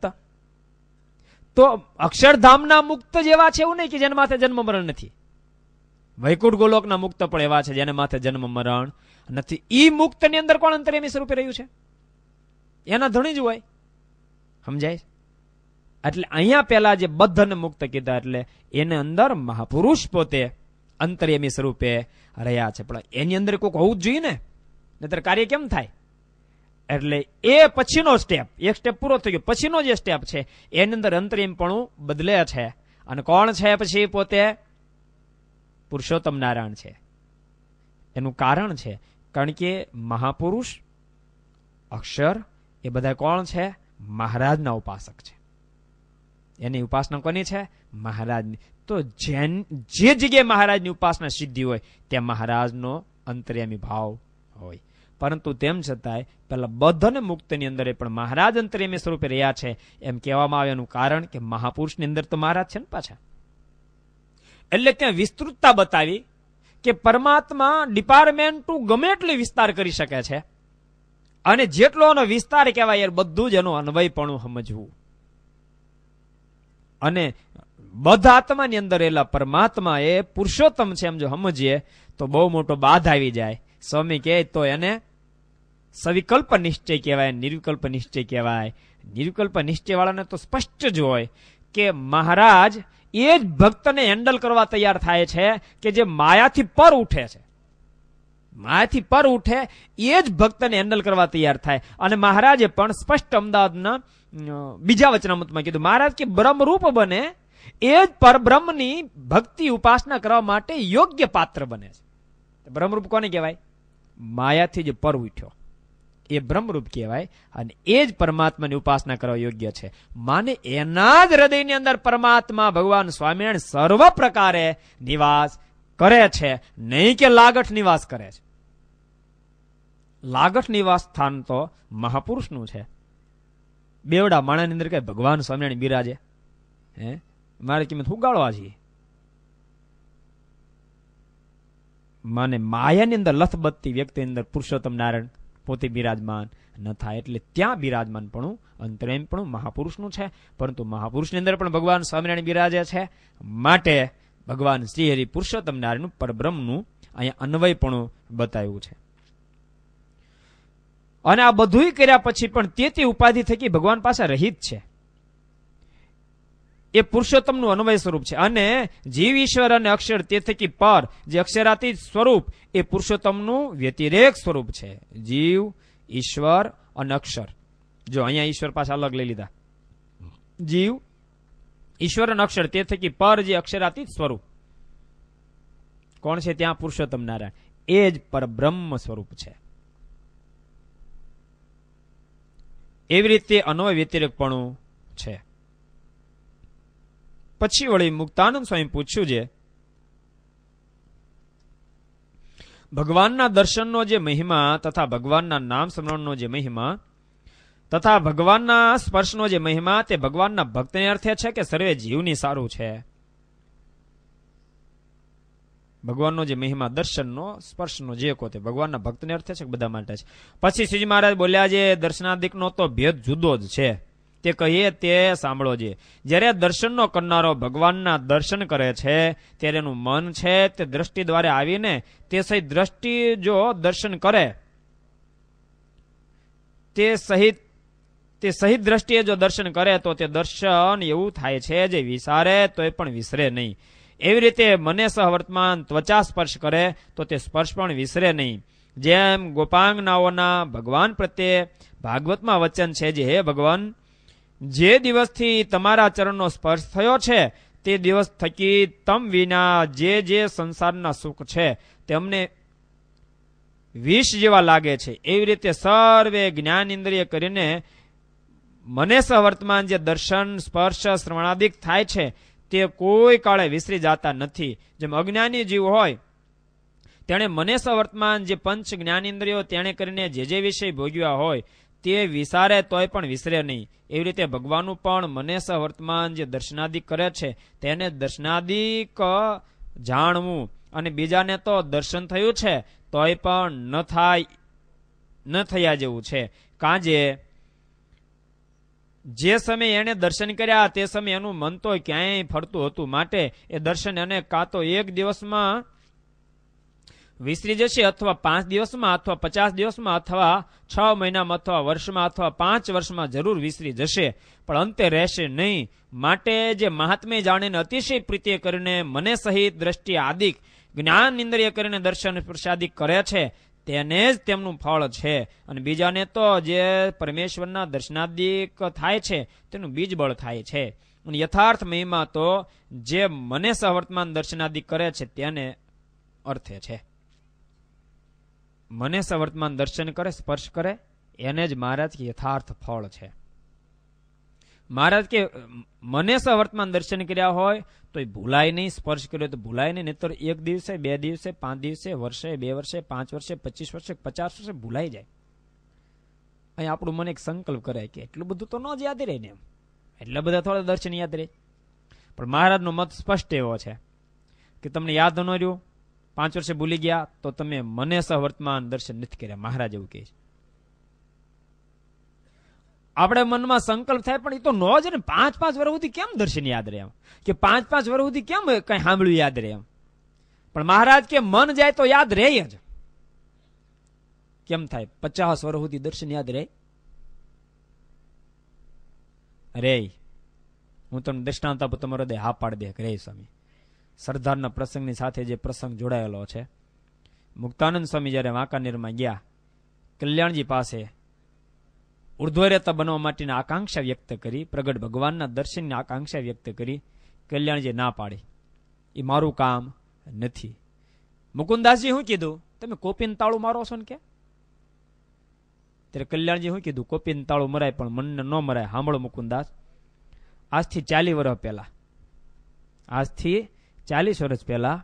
તો અક્ષરધામના મુક્ત જેવા છે એવું નહીં કે જેને માથે જન્મ મરણ નથી. વૈકુંઠ ગોલોકના મુક્ત પણ એવા છે જેને માથે જન્મ મરણ નથી. ઈ મુક્ત ની અંદર કોણ અંતર્યામી સ્વરૂપે રહ્યું છે? એના ધણી જ હોય. સમજાય? એટલે અહીંયા પેલા જે બદ્ધ અને મુક્ત કીધા એટલે એને અંદર મહાપુરુષ પોતે અંતર્યામી સ્વરૂપે રહ્યા છે. પણ એની અંદર કોઈક હોવું જ જોઈએ ને, નહીતર કાર્ય કેમ થાય? એટલે એ પછીનો સ્ટેપ, એક સ્ટેપ પૂરો થઈ ગયો, પછીનો જે સ્ટેપ છે એની અંદર અંતર્યામીપણું બદલે છે. અને કોણ છે પછી? પોતે પુરુષોત્તમ નારાયણ છે. એનું કારણ છે કારણ કે મહાપુરુષ, અક્ષર એ બધા કોણ છે? મહારાજના ઉપાસક છે. એની ઉપાસના કોની છે? મહારાજની. તો જે જગ્યાએ મહારાજની ઉપાસના સિદ્ધિ હોય ત્યાં મહારાજનો અંતર્યામી ભાવ હોય. પરંતુ તેમ છતાંય પેલા બદ્ધ અને મુક્તની અંદર પણ મહારાજ અંતર્યામી સ્વરૂપે રહ્યા છે એમ કહેવામાં આવે. એનું કારણ કે મહાપુરુષની અંદર તો મહારાજ છે ને પાછા. એટલે ત્યાં વિસ્તૃતતા બતાવી કે પરમાત્મા ડિપાર્ટમેન્ટ ગમે એટલી વિસ્તાર કરી શકે છે અને જેટલો એનો વિસ્તાર કહેવાય યાર બધું જ એનું અન્વયપણું સમજવું. અને બધ આત્માની અંદર રહેલા પરમાત્મા એ પુરુષોત્તમ છે એમ જો સમજીએ તો બહુ મોટો બાધ આવી જાય. સ્વામી કહે તો એને સવિકલ્પ નિશ્ચય કહેવાય, નિર્વિકલ્પ નિશ્ચય કહેવાય. નિર્વિકલ્પ નિશ્ચય વાળાને તો સ્પષ્ટ જ હોય કે મહારાજ એ જ ભક્તને હેન્ડલ કરવા તૈયાર થાય છે કે જે માયાથી પર ઉઠે છે. માયાથી પર ઉઠે એ જ ભક્તને હેન્ડલ કરવા તૈયાર થાય. અને મહારાજે પણ સ્પષ્ટ અમદાવાદના બીજા વચનામૃતમાં કીધું, મહારાજ કે બ્રહ્મરૂપ બને એ જ પરબ્રહ્મની ભક્તિ ઉપાસના કરવા માટે યોગ્ય પાત્ર બને છે. બ્રહ્મરૂપ કોને કહેવાય? માયાથી જે પર ઉઠ્યો એ બ્રહ્મરૂપ કહેવાય. અને એ જ પરમાત્માની ઉપાસના કરવા યોગ્ય છે. માને એના જ હૃદયની અંદર પરમાત્મા ભગવાન સ્વામિનારાયણ સર્વ પ્રકારે નિવાસ કરે છે, નહીં કે લાગઠ નિવાસ કરે છે. લાગઠ નિવાસ સ્થાન તો મહાપુરુષનું છે. બેવડા માણાની અંદર કઈ ભગવાન સ્વામિનારાયણ બિરાજે? હે મારે કિંમત ઉગાડવા છીએ. માને માયાની અંદર લથબત્તી વ્યક્તિની અંદર પુરુષોત્તમ નારાયણ પોતે બિરાજમાન ન થાય. એટલે ત્યાં બિરાજમાન પણ અંતરેમ પણ મહાપુરુષનું છે. પરંતુ મહાપુરુષની અંદર પણ ભગવાન સ્વામિનારાયણ બિરાજે છે. માટે ભગવાન શ્રીહરિ પુરુષોત્તમ નારાયણનું પરબ્રહ્મનું અહીંયા અન્વયપણું બતાવ્યું છે. અને આ બધું કર્યા પછી પણ તે તે ઉપાધિ થકી ભગવાન પાસે રહિત છે. એ પુરુષોત્તમનું અન્વય સ્વરૂપ છે. અને જીવ, ઈશ્વર અને અક્ષર તે થકી પર જે અક્ષરાતીત સ્વરૂપ એ પુરુષોત્તમનું વ્યતિરેક સ્વરૂપ છે. જીવ, ઈશ્વર અને અક્ષર. જો અહીંયા ઈશ્વર પાછા અલગ લઈ લીધા. જીવ, ઈશ્વર અને અક્ષર તે થકી પર જે અક્ષરાતીત સ્વરૂપ કોણ છે? ત્યાં પુરુષોત્તમ નારાયણ એ જ પરબ્રહ્મ સ્વરૂપ છે. એવી રીતે અન્વય વ્યતિરેકપણું છે. પછી વળી મુક્તાનંદ સ્વામી પૂછ્યું છે, ભગવાનના દર્શનનો જે મહિમા તથા ભગવાનના નામ સ્મરણનો જે મહિમા તથા ભગવાનના સ્પર્શનો જે મહિમા તે ભગવાનના ભક્તને અર્થે છે કે સર્વે જીવની સારું છે? ભગવાનનો જે મહિમા દર્શનનો, સ્પર્શનો જે કહો તે ભગવાનના ભક્તને અર્થે છે કે બધા માટે છે? પછી શ્રીજી મહારાજ બોલ્યા છે, દર્શનાદિકનો તો ભેદ જુદો જ છે, તે કહીએ તે સાંભળો છે. જ્યારે દર્શનનો કરનારો ભગવાનના દર્શન કરે છે ત્યારે એનું મન છે તે દ્રષ્ટિ દ્વારા આવીને તે સહિત દ્રષ્ટિ જો દર્શન કરે તે સહિત તે સહિત દ્રષ્ટિએ જો દર્શન કરે તો તે દર્શન એવું થાય છે જે વિસારે તોય પણ વિસરે નહીં. એવી રીતે મને સહવર્તમાન ત્વચા સ્પર્શ કરે તો તે સ્પર્શ પણ વિસરે નહીં. જેમ ગોપાંગનાઓના ભગવાન પ્રત્યે ભાગવતમાં વચન છે જે હે ભગવાન, જે દિવસથી તમારા ચરણનો સ્પર્શ થયો છે તે દિવસ થકી તમ વિના જે જે સંસારના સુખ છે તેમને વિષ જેવા લાગે છે. એવી રીતે સર્વે જ્ઞાન ઇન્દ્રિય કરીને મને સહવર્તમાન જે દર્શન, સ્પર્શ, શ્રવણાદિક થાય છે તે કોઈ કાળે વિસરી જતા નથી. જેમ અજ્ઞાની જીવ હોય તેણે મને સહવર્તમાન જે પંચ જ્ઞાનેન્દ્રિયો તેણે કરીને જે જે વિષય ભોગવ્યા હોય તે વિસારે તોય પણ વિસરે નહીં. એવી રીતે ભગવાનનું પણ મને સહવર્તમાન જે દર્શનાદિક કરે છે તેને દર્શનાદિક જાણવું. અને બીજાને તો દર્શન થયું છે તોય પણ ન થાય ન થયા જેવું છે. કાંજે જે સમયે એને દર્શન કર્યા તે સમયે એનું મન તો ક્યાંય ફરતું હતું, માટે એ દર્શન એને કાં તો એક દિવસમાં વિસરી જશે, અથવા પાંચ દિવસમાં, અથવા પચાસ દિવસમાં, અથવા છ મહિનામાં, અથવા વર્ષમાં, અથવા પાંચ વર્ષમાં જરૂર વિસરી જશે, પણ અંતે રહેશે નહીં. માટે જે મહાત્મ્ય જાણીને અતિશય પ્રીતિ કરીને મને સહિત દ્રષ્ટિ આદિક જ્ઞાન ઇન્દ્રિય કરીને દર્શન પ્રસાદિક કરે છે તેને જ તેમનું ફળ છે. અને બીજાને તો જે પરમેશ્વરના દર્શનાદિક થાય છે તેનું બીજ બળ થાય છે. અને યથાર્થ મહિમા તો જે મને સહવર્તમાન દર્શનાદિક કરે છે તેને અર્થે છે. મને સહવર્તમાન દર્શન કરે, સ્પર્શ કરે એને જ મહારાજ કે યથાર્થ ફળ છે. મહારાજ કે મને સહવર્તમાન દર્શન કર્યા હોય તો એ ભૂલાય નહીં, સ્પર્શ કર્યો તો ભૂલાય નહીં, નહીતર એક દિવસે, બે દિવસે, પાંચ દિવસે, વર્ષે, બે વર્ષે, પાંચ વર્ષે, પચીસ વર્ષે, પચાસ વર્ષે ભૂલાઈ જાય. અહીં આપણું મને એક સંકલ્પ કરે કે એટલું બધું તો ન જ યાદ રહે ને, એમ એટલા બધા થોડા દર્શન યાદ રહે. પણ મહારાજનો મત સ્પષ્ટ એવો છે કે તમને યાદ ન રહ્યું, પાંચ વર્ષે ભૂલી ગયા તો તમે મને સહવર્તમાન દર્શન નથી કર્યા. મહારાજ એવું કહે છે. આપણે મનમાં સંકલ્પ થાય પણ એ તો નો જ ને. પાંચ પાંચ વર્ષ સુધી કેમ દર્શન યાદ રહે એમ, કે પાંચ પાંચ વર્ષ સુધી કેમ કઈ સાંભળ્યું યાદ રહે એમ. પણ મહારાજ કે મન જાય તો યાદ રહે જ. કેમ થાય? પચાસ વર્ષ સુધી દર્શન યાદ રહે રે? હું તમને દ્રષ્ટાંત આપું, તમારો દે હા પાડી દે રે સ્વામી. સરદારના પ્રસંગની સાથે જે પ્રસંગ જોડાયેલો છે, મુક્તાનંદ સ્વામી જયારે વાંકાનેરમાં ગયા, કલ્યાણજી પાસે ઉર્ધ્વરેતા બનવા માટેની આકાંક્ષા વ્યક્ત કરી, પ્રગટ ભગવાનના દર્શનની આકાંક્ષા વ્યક્ત કરી. કલ્યાણજી ના પાડી, એ મારું કામ નથી. મુકુંદાસજી શું કીધું? તમે કોપીન તાળું મારો છો ને કે? ત્યારે કલ્યાણજી શું કીધું? કોપીન તાળું મરાય પણ મનને ન મરાય. સાંભળો મુકુંદાસ, આજથી ચાલીસ વર્ષ પહેલા આજથી ચાલીસ વર્ષ પહેલા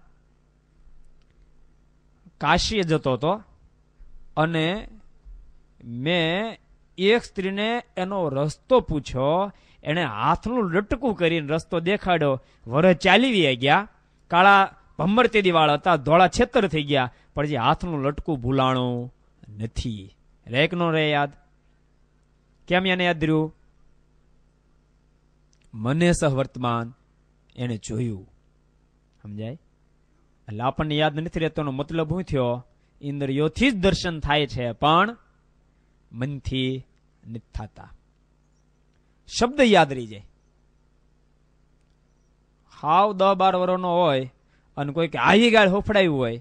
કાશી જતો હતો અને મેં એક સ્ત્રીને એનો રસ્તો પૂછ્યો. એને હાથનું લટકું કરીને રસ્તો દેખાડ્યો. વરસ ચાલી ગયા, કાળા ભમ્મર તેદી વાળા હતા, ધોળા છેતર થઈ ગયા, પણ જે હાથનું લટકું ભૂલાણું નથી. રે કે નો રે યાદ? કેમ એને યાદ રહ્યું? મને સહવર્તમાન એને જોયું. સમજાય? એટલે આપણને યાદ નથી રહેતો. મતલબ શું થયો? ઇન્દ્રિયોથી જ દર્શન થાય છે પણ મનથી નથી થતા. શબ્દ યાદ રહી જાય. હાવ દસ બાર વર્ષનો હોય અને કોઈ કે આવી ગાળ હોફડાયું હોય,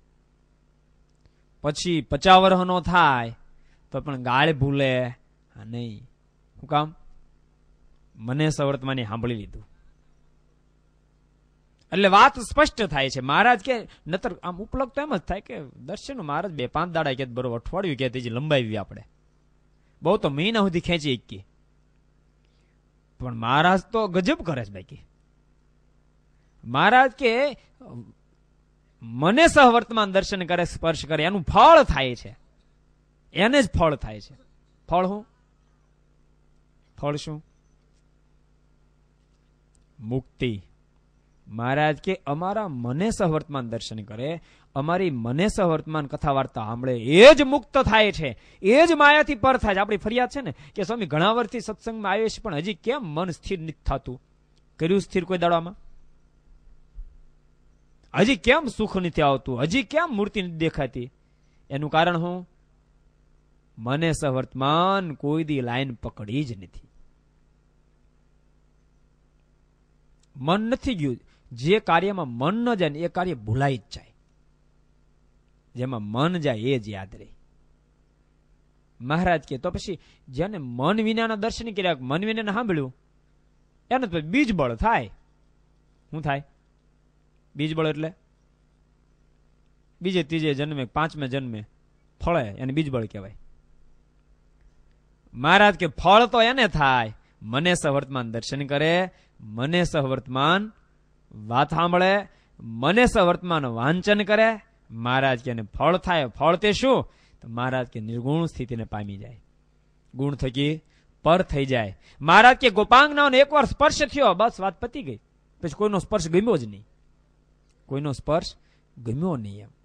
પછી પચાસ વર્ષનો થાય તો પણ ગાળ ભૂલે નહીં. શું કામ? મને સવર્તમાની સાંભળી લીધું. એટલે વાત સ્પષ્ટ થાય છે. મહારાજ કે નતર આમ ઉપલબ્ધ તો એમ જ થાય કે દર્શન મહારાજ બે પાંચ દાડા કે બરોબર અઠવાડિયું કે તેજી લંબાવી આપણે, બહુ તો મહિના સુધી ખેંચી એકી. પણ મહારાજ તો ગજબ કરે છે બાકી. મહારાજ કે મને સહવર્તમાન દર્શન કરે, સ્પર્શ કરે, એનું ફળ થાય છે, એને જ ફળ થાય છે. ફળ શું? ફળ શું? મુક્તિ. મહારાજ કે અમારા મને સહવર્તમાન દર્શન કરે, અમારી મને સહવર્તમાન કથા વાર્તા સાંભળે, એ જ મુક્ત થાય છે, એ જ માયાથી પર થાય છે. આપણી ફરિયાદ છે ને કે સ્વામી ઘણા વર્ષથી સત્સંગમાં આવ્યો છે પણ હજી કેમ મન સ્થિર નથી થતું? કર્યું સ્થિર કોઈ દાડામાં? હજી કેમ સુખ નથી આવતું? હજી કેમ મૂર્તિ નથી દેખાતી? એનું કારણ શું? મને સહવર્તમાન કોઈ દી લાઈન પકડી જ નથી. મન નથી ગયું. જે કાર્યમાં મન ન જાય ને એ કાર્ય ભૂલાઈ જ જાય. જેમાં મન જાય એ જ યાદ રહે. મહારાજ કે તો પછી જેને મન વિનાના દર્શન કર્યા, મન વિના સાંભળ્યું, એને તો બીજ બળ થાય. શું થાય? બીજ બળ એટલે બીજે ત્રીજે જન્મે, પાંચમે જન્મે ફળે, એને બીજ બળ કહેવાય. મહારાજ કે ફળ તો એને થાય મને સહવર્તમાન દર્શન કરે, મને સહવર્તમાન વાત સાંભળે, મને સહવર્તમાન વાંચન કરે. મહારાજ કે ફળ થાય. ફળ તે શું? તો મહારાજ કે નિર્ગુણ સ્થિતિને પામી જાય, ગુણ થકી પર થઈ જાય. મહારાજ કે ગોપાંગનાઓને એકવાર સ્પર્શ થયો, બસ વાત પતી ગઈ. પછી કોઈનો સ્પર્શ ગમ્યો જ નહીં, કોઈનો સ્પર્શ ગમ્યો નહીં એમ.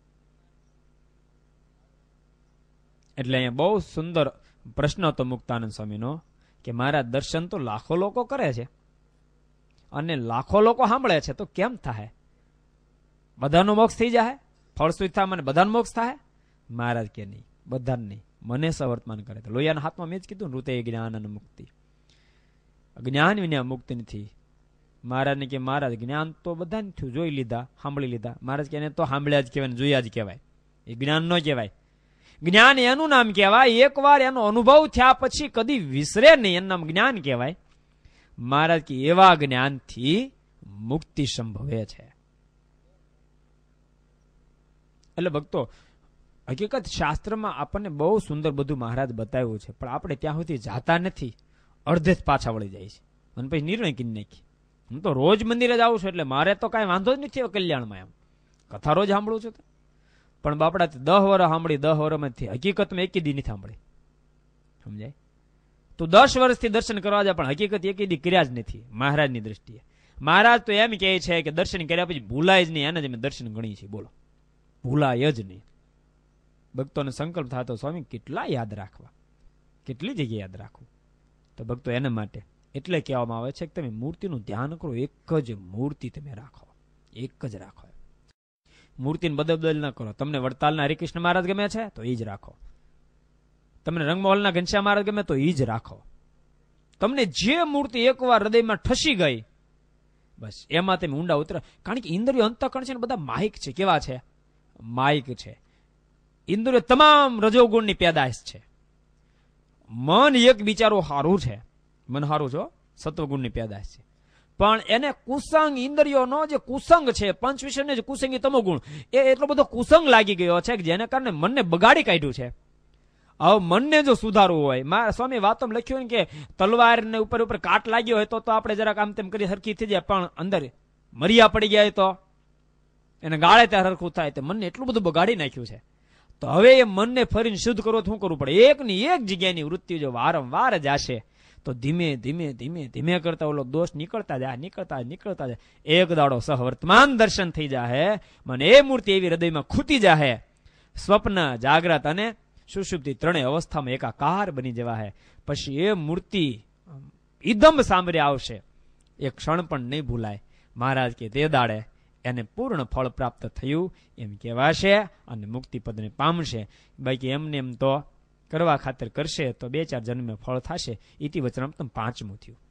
એટલે અહીંયા બહુ સુંદર પ્રશ્ન હતો મુક્તાનંદ સ્વામીનો કે મારા દર્શન તો લાખો લોકો કરે છે અને લાખો લોકો સાંભળે છે, તો કેમ થાય? બધાનો મોક્ષ થઈ જાય? ફળશ્રુતા મને બધાનો મોક્ષ થાય? મહારાજ કે નહીં, બધાને નહીં, મને સવર્તમાન કરે. તો લોહિયાના હાથમાં મેં જ કીધું, ઋતે જ્ઞાન અને મુક્તિ. જ્ઞાન વિના મુક્તિ નથી. મહારાજને કે મહારાજ જ્ઞાન તો બધાને થયું, જોઈ લીધા, સાંભળી લીધા. મહારાજ કે એને તો સાંભળ્યા જ કહેવાય, જોયા જ કહેવાય, એ જ્ઞાન ન કહેવાય. જ્ઞાન એનું નામ કહેવાય, એકવાર એનો અનુભવ થયા પછી કદી વિસરે નહીં, એનું નામ જ્ઞાન કહેવાય. મહારાજ કે એવા જ્ઞાનથી મુક્તિ સંભવે છે. એટલે ભક્તો, હકીકત શાસ્ત્રમાં આપણને બહુ સુંદર બધું મહારાજ બતાવ્યું છે, પણ આપણે ત્યાં સુધી જાતા નથી, અડધે જ પાછા વળી જાય છે અને પછી નિર્ણય કરી નાખી. હું તો રોજ મંદિરે જ આવું છું એટલે મારે તો કાંઈ વાંધો જ નથી કલ્યાણમાં. એમ કથા રોજ સાંભળું છું, પણ બાપડા દહ વર્ષ સાંભળી, દહ વર્ષમાંથી હકીકતમાં એકી દી નથી સાંભળી. સમજાય? તો દસ વર્ષથી દર્શન કરવા જાય પણ હકીકત એકી દી કર્યા જ નથી મહારાજની દ્રષ્ટિએ. મહારાજ તો એમ કહે છે કે દર્શન કર્યા પછી ભૂલાય જ નહીં, એને જ અમે દર્શન ગણી છે. બોલો, ભૂલાય જ નહીં. ભક્તોને સંકલ્પ થતો સ્વામી કેટલા યાદ રાખવા, કેટલી જગ્યાએ યાદ રાખવું. તો ભક્તો એના માટે એટલે કહેવામાં આવે છે કે તમે મૂર્તિનું ધ્યાન કરો, એક જ મૂર્તિ તમે રાખો, એક જ રાખો. મૂર્તિને બદલ બદલ ના કરો. તમને વડતાલના હરિકૃષ્ણ મહારાજ ગમે છે તો એ જ રાખો, તમને રંગમહોલના ઘનશ્યામ મહારાજ ગમે તો એ જ રાખો. તમને જે મૂર્તિ એકવાર હૃદયમાં ઠસી ગઈ બસ એમાં તમે ઊંડા ઉતરો. કારણ કે ઇન્દ્રિયો અંતઃકરણ છે ને બધા માઇક છે. કેવા છે? માઇક છે. ઇન્દ્રિયો તમામ રજોગુણની પેદાશ છે. મન એક બિચારો હારું છે, મન હારું છો, સત્વગુણની પેદાશ છે. પણ એને કુસંગ ઇન્દ્રિયોનો જે કુસંગ છે, પંચ વિષયને જે કુસંગી તમો ગુણ, એ એટલો બધો કુસંગ લાગી ગયો છે કે જેને કારણે મનને બગાડી કાઢ્યું છે. હવે મનને જો સુધારવું હોય, મારા સ્વામી વાતોમાં લખ્યું કે તલવાર ને ઉપર ઉપર કાટ લાગ્યો હોય તો તો આપણે જરાક આમ તેમ કરી હરખી થઈ જાય, પણ અંદર મરિયા પડી ગયા હોય તો એને ગાળે ત્યાં હરખું થાય. તો મનને એટલું બધું બગાડી નાખ્યું છે. તો હવે એ મનને ફરીને શુદ્ધ કરવો શું કરવું પડે? એકની એક જગ્યાની વૃત્તિ જો વારંવાર જ હશે તો ધીમે ધીમે ધીમે ધીમે કરતા ઓલો દોષ નીકળતા જાય, નીકળતા નીકળતા જાય. એક દાડો સહવર્તમાન દર્શન થઈ જાય, મને એ મૂર્તિ એવી હૃદયમાં ખૂટી જાય, સ્વપ્ન, જાગ્રત અને સુષુપ્તિ ત્રણેય અવસ્થામાં એકાકાર બની જવા હે. પછી એ મૂર્તિ ઇદમ સાંભળે આવશે, એક ક્ષણ પણ નહીં ભૂલાય. મહારાજ કે તે દાડે એને પૂર્ણ ફળ પ્રાપ્ત થયું એમ કહેવાશે અને મુક્તિ પદને પામશે. બાકી એમને એમ તો કરવા ખાતર કરશે તો બે ચાર જન્મે ફળ થશે. ઇતિ વચનામૃતમ પાંચમું થયું.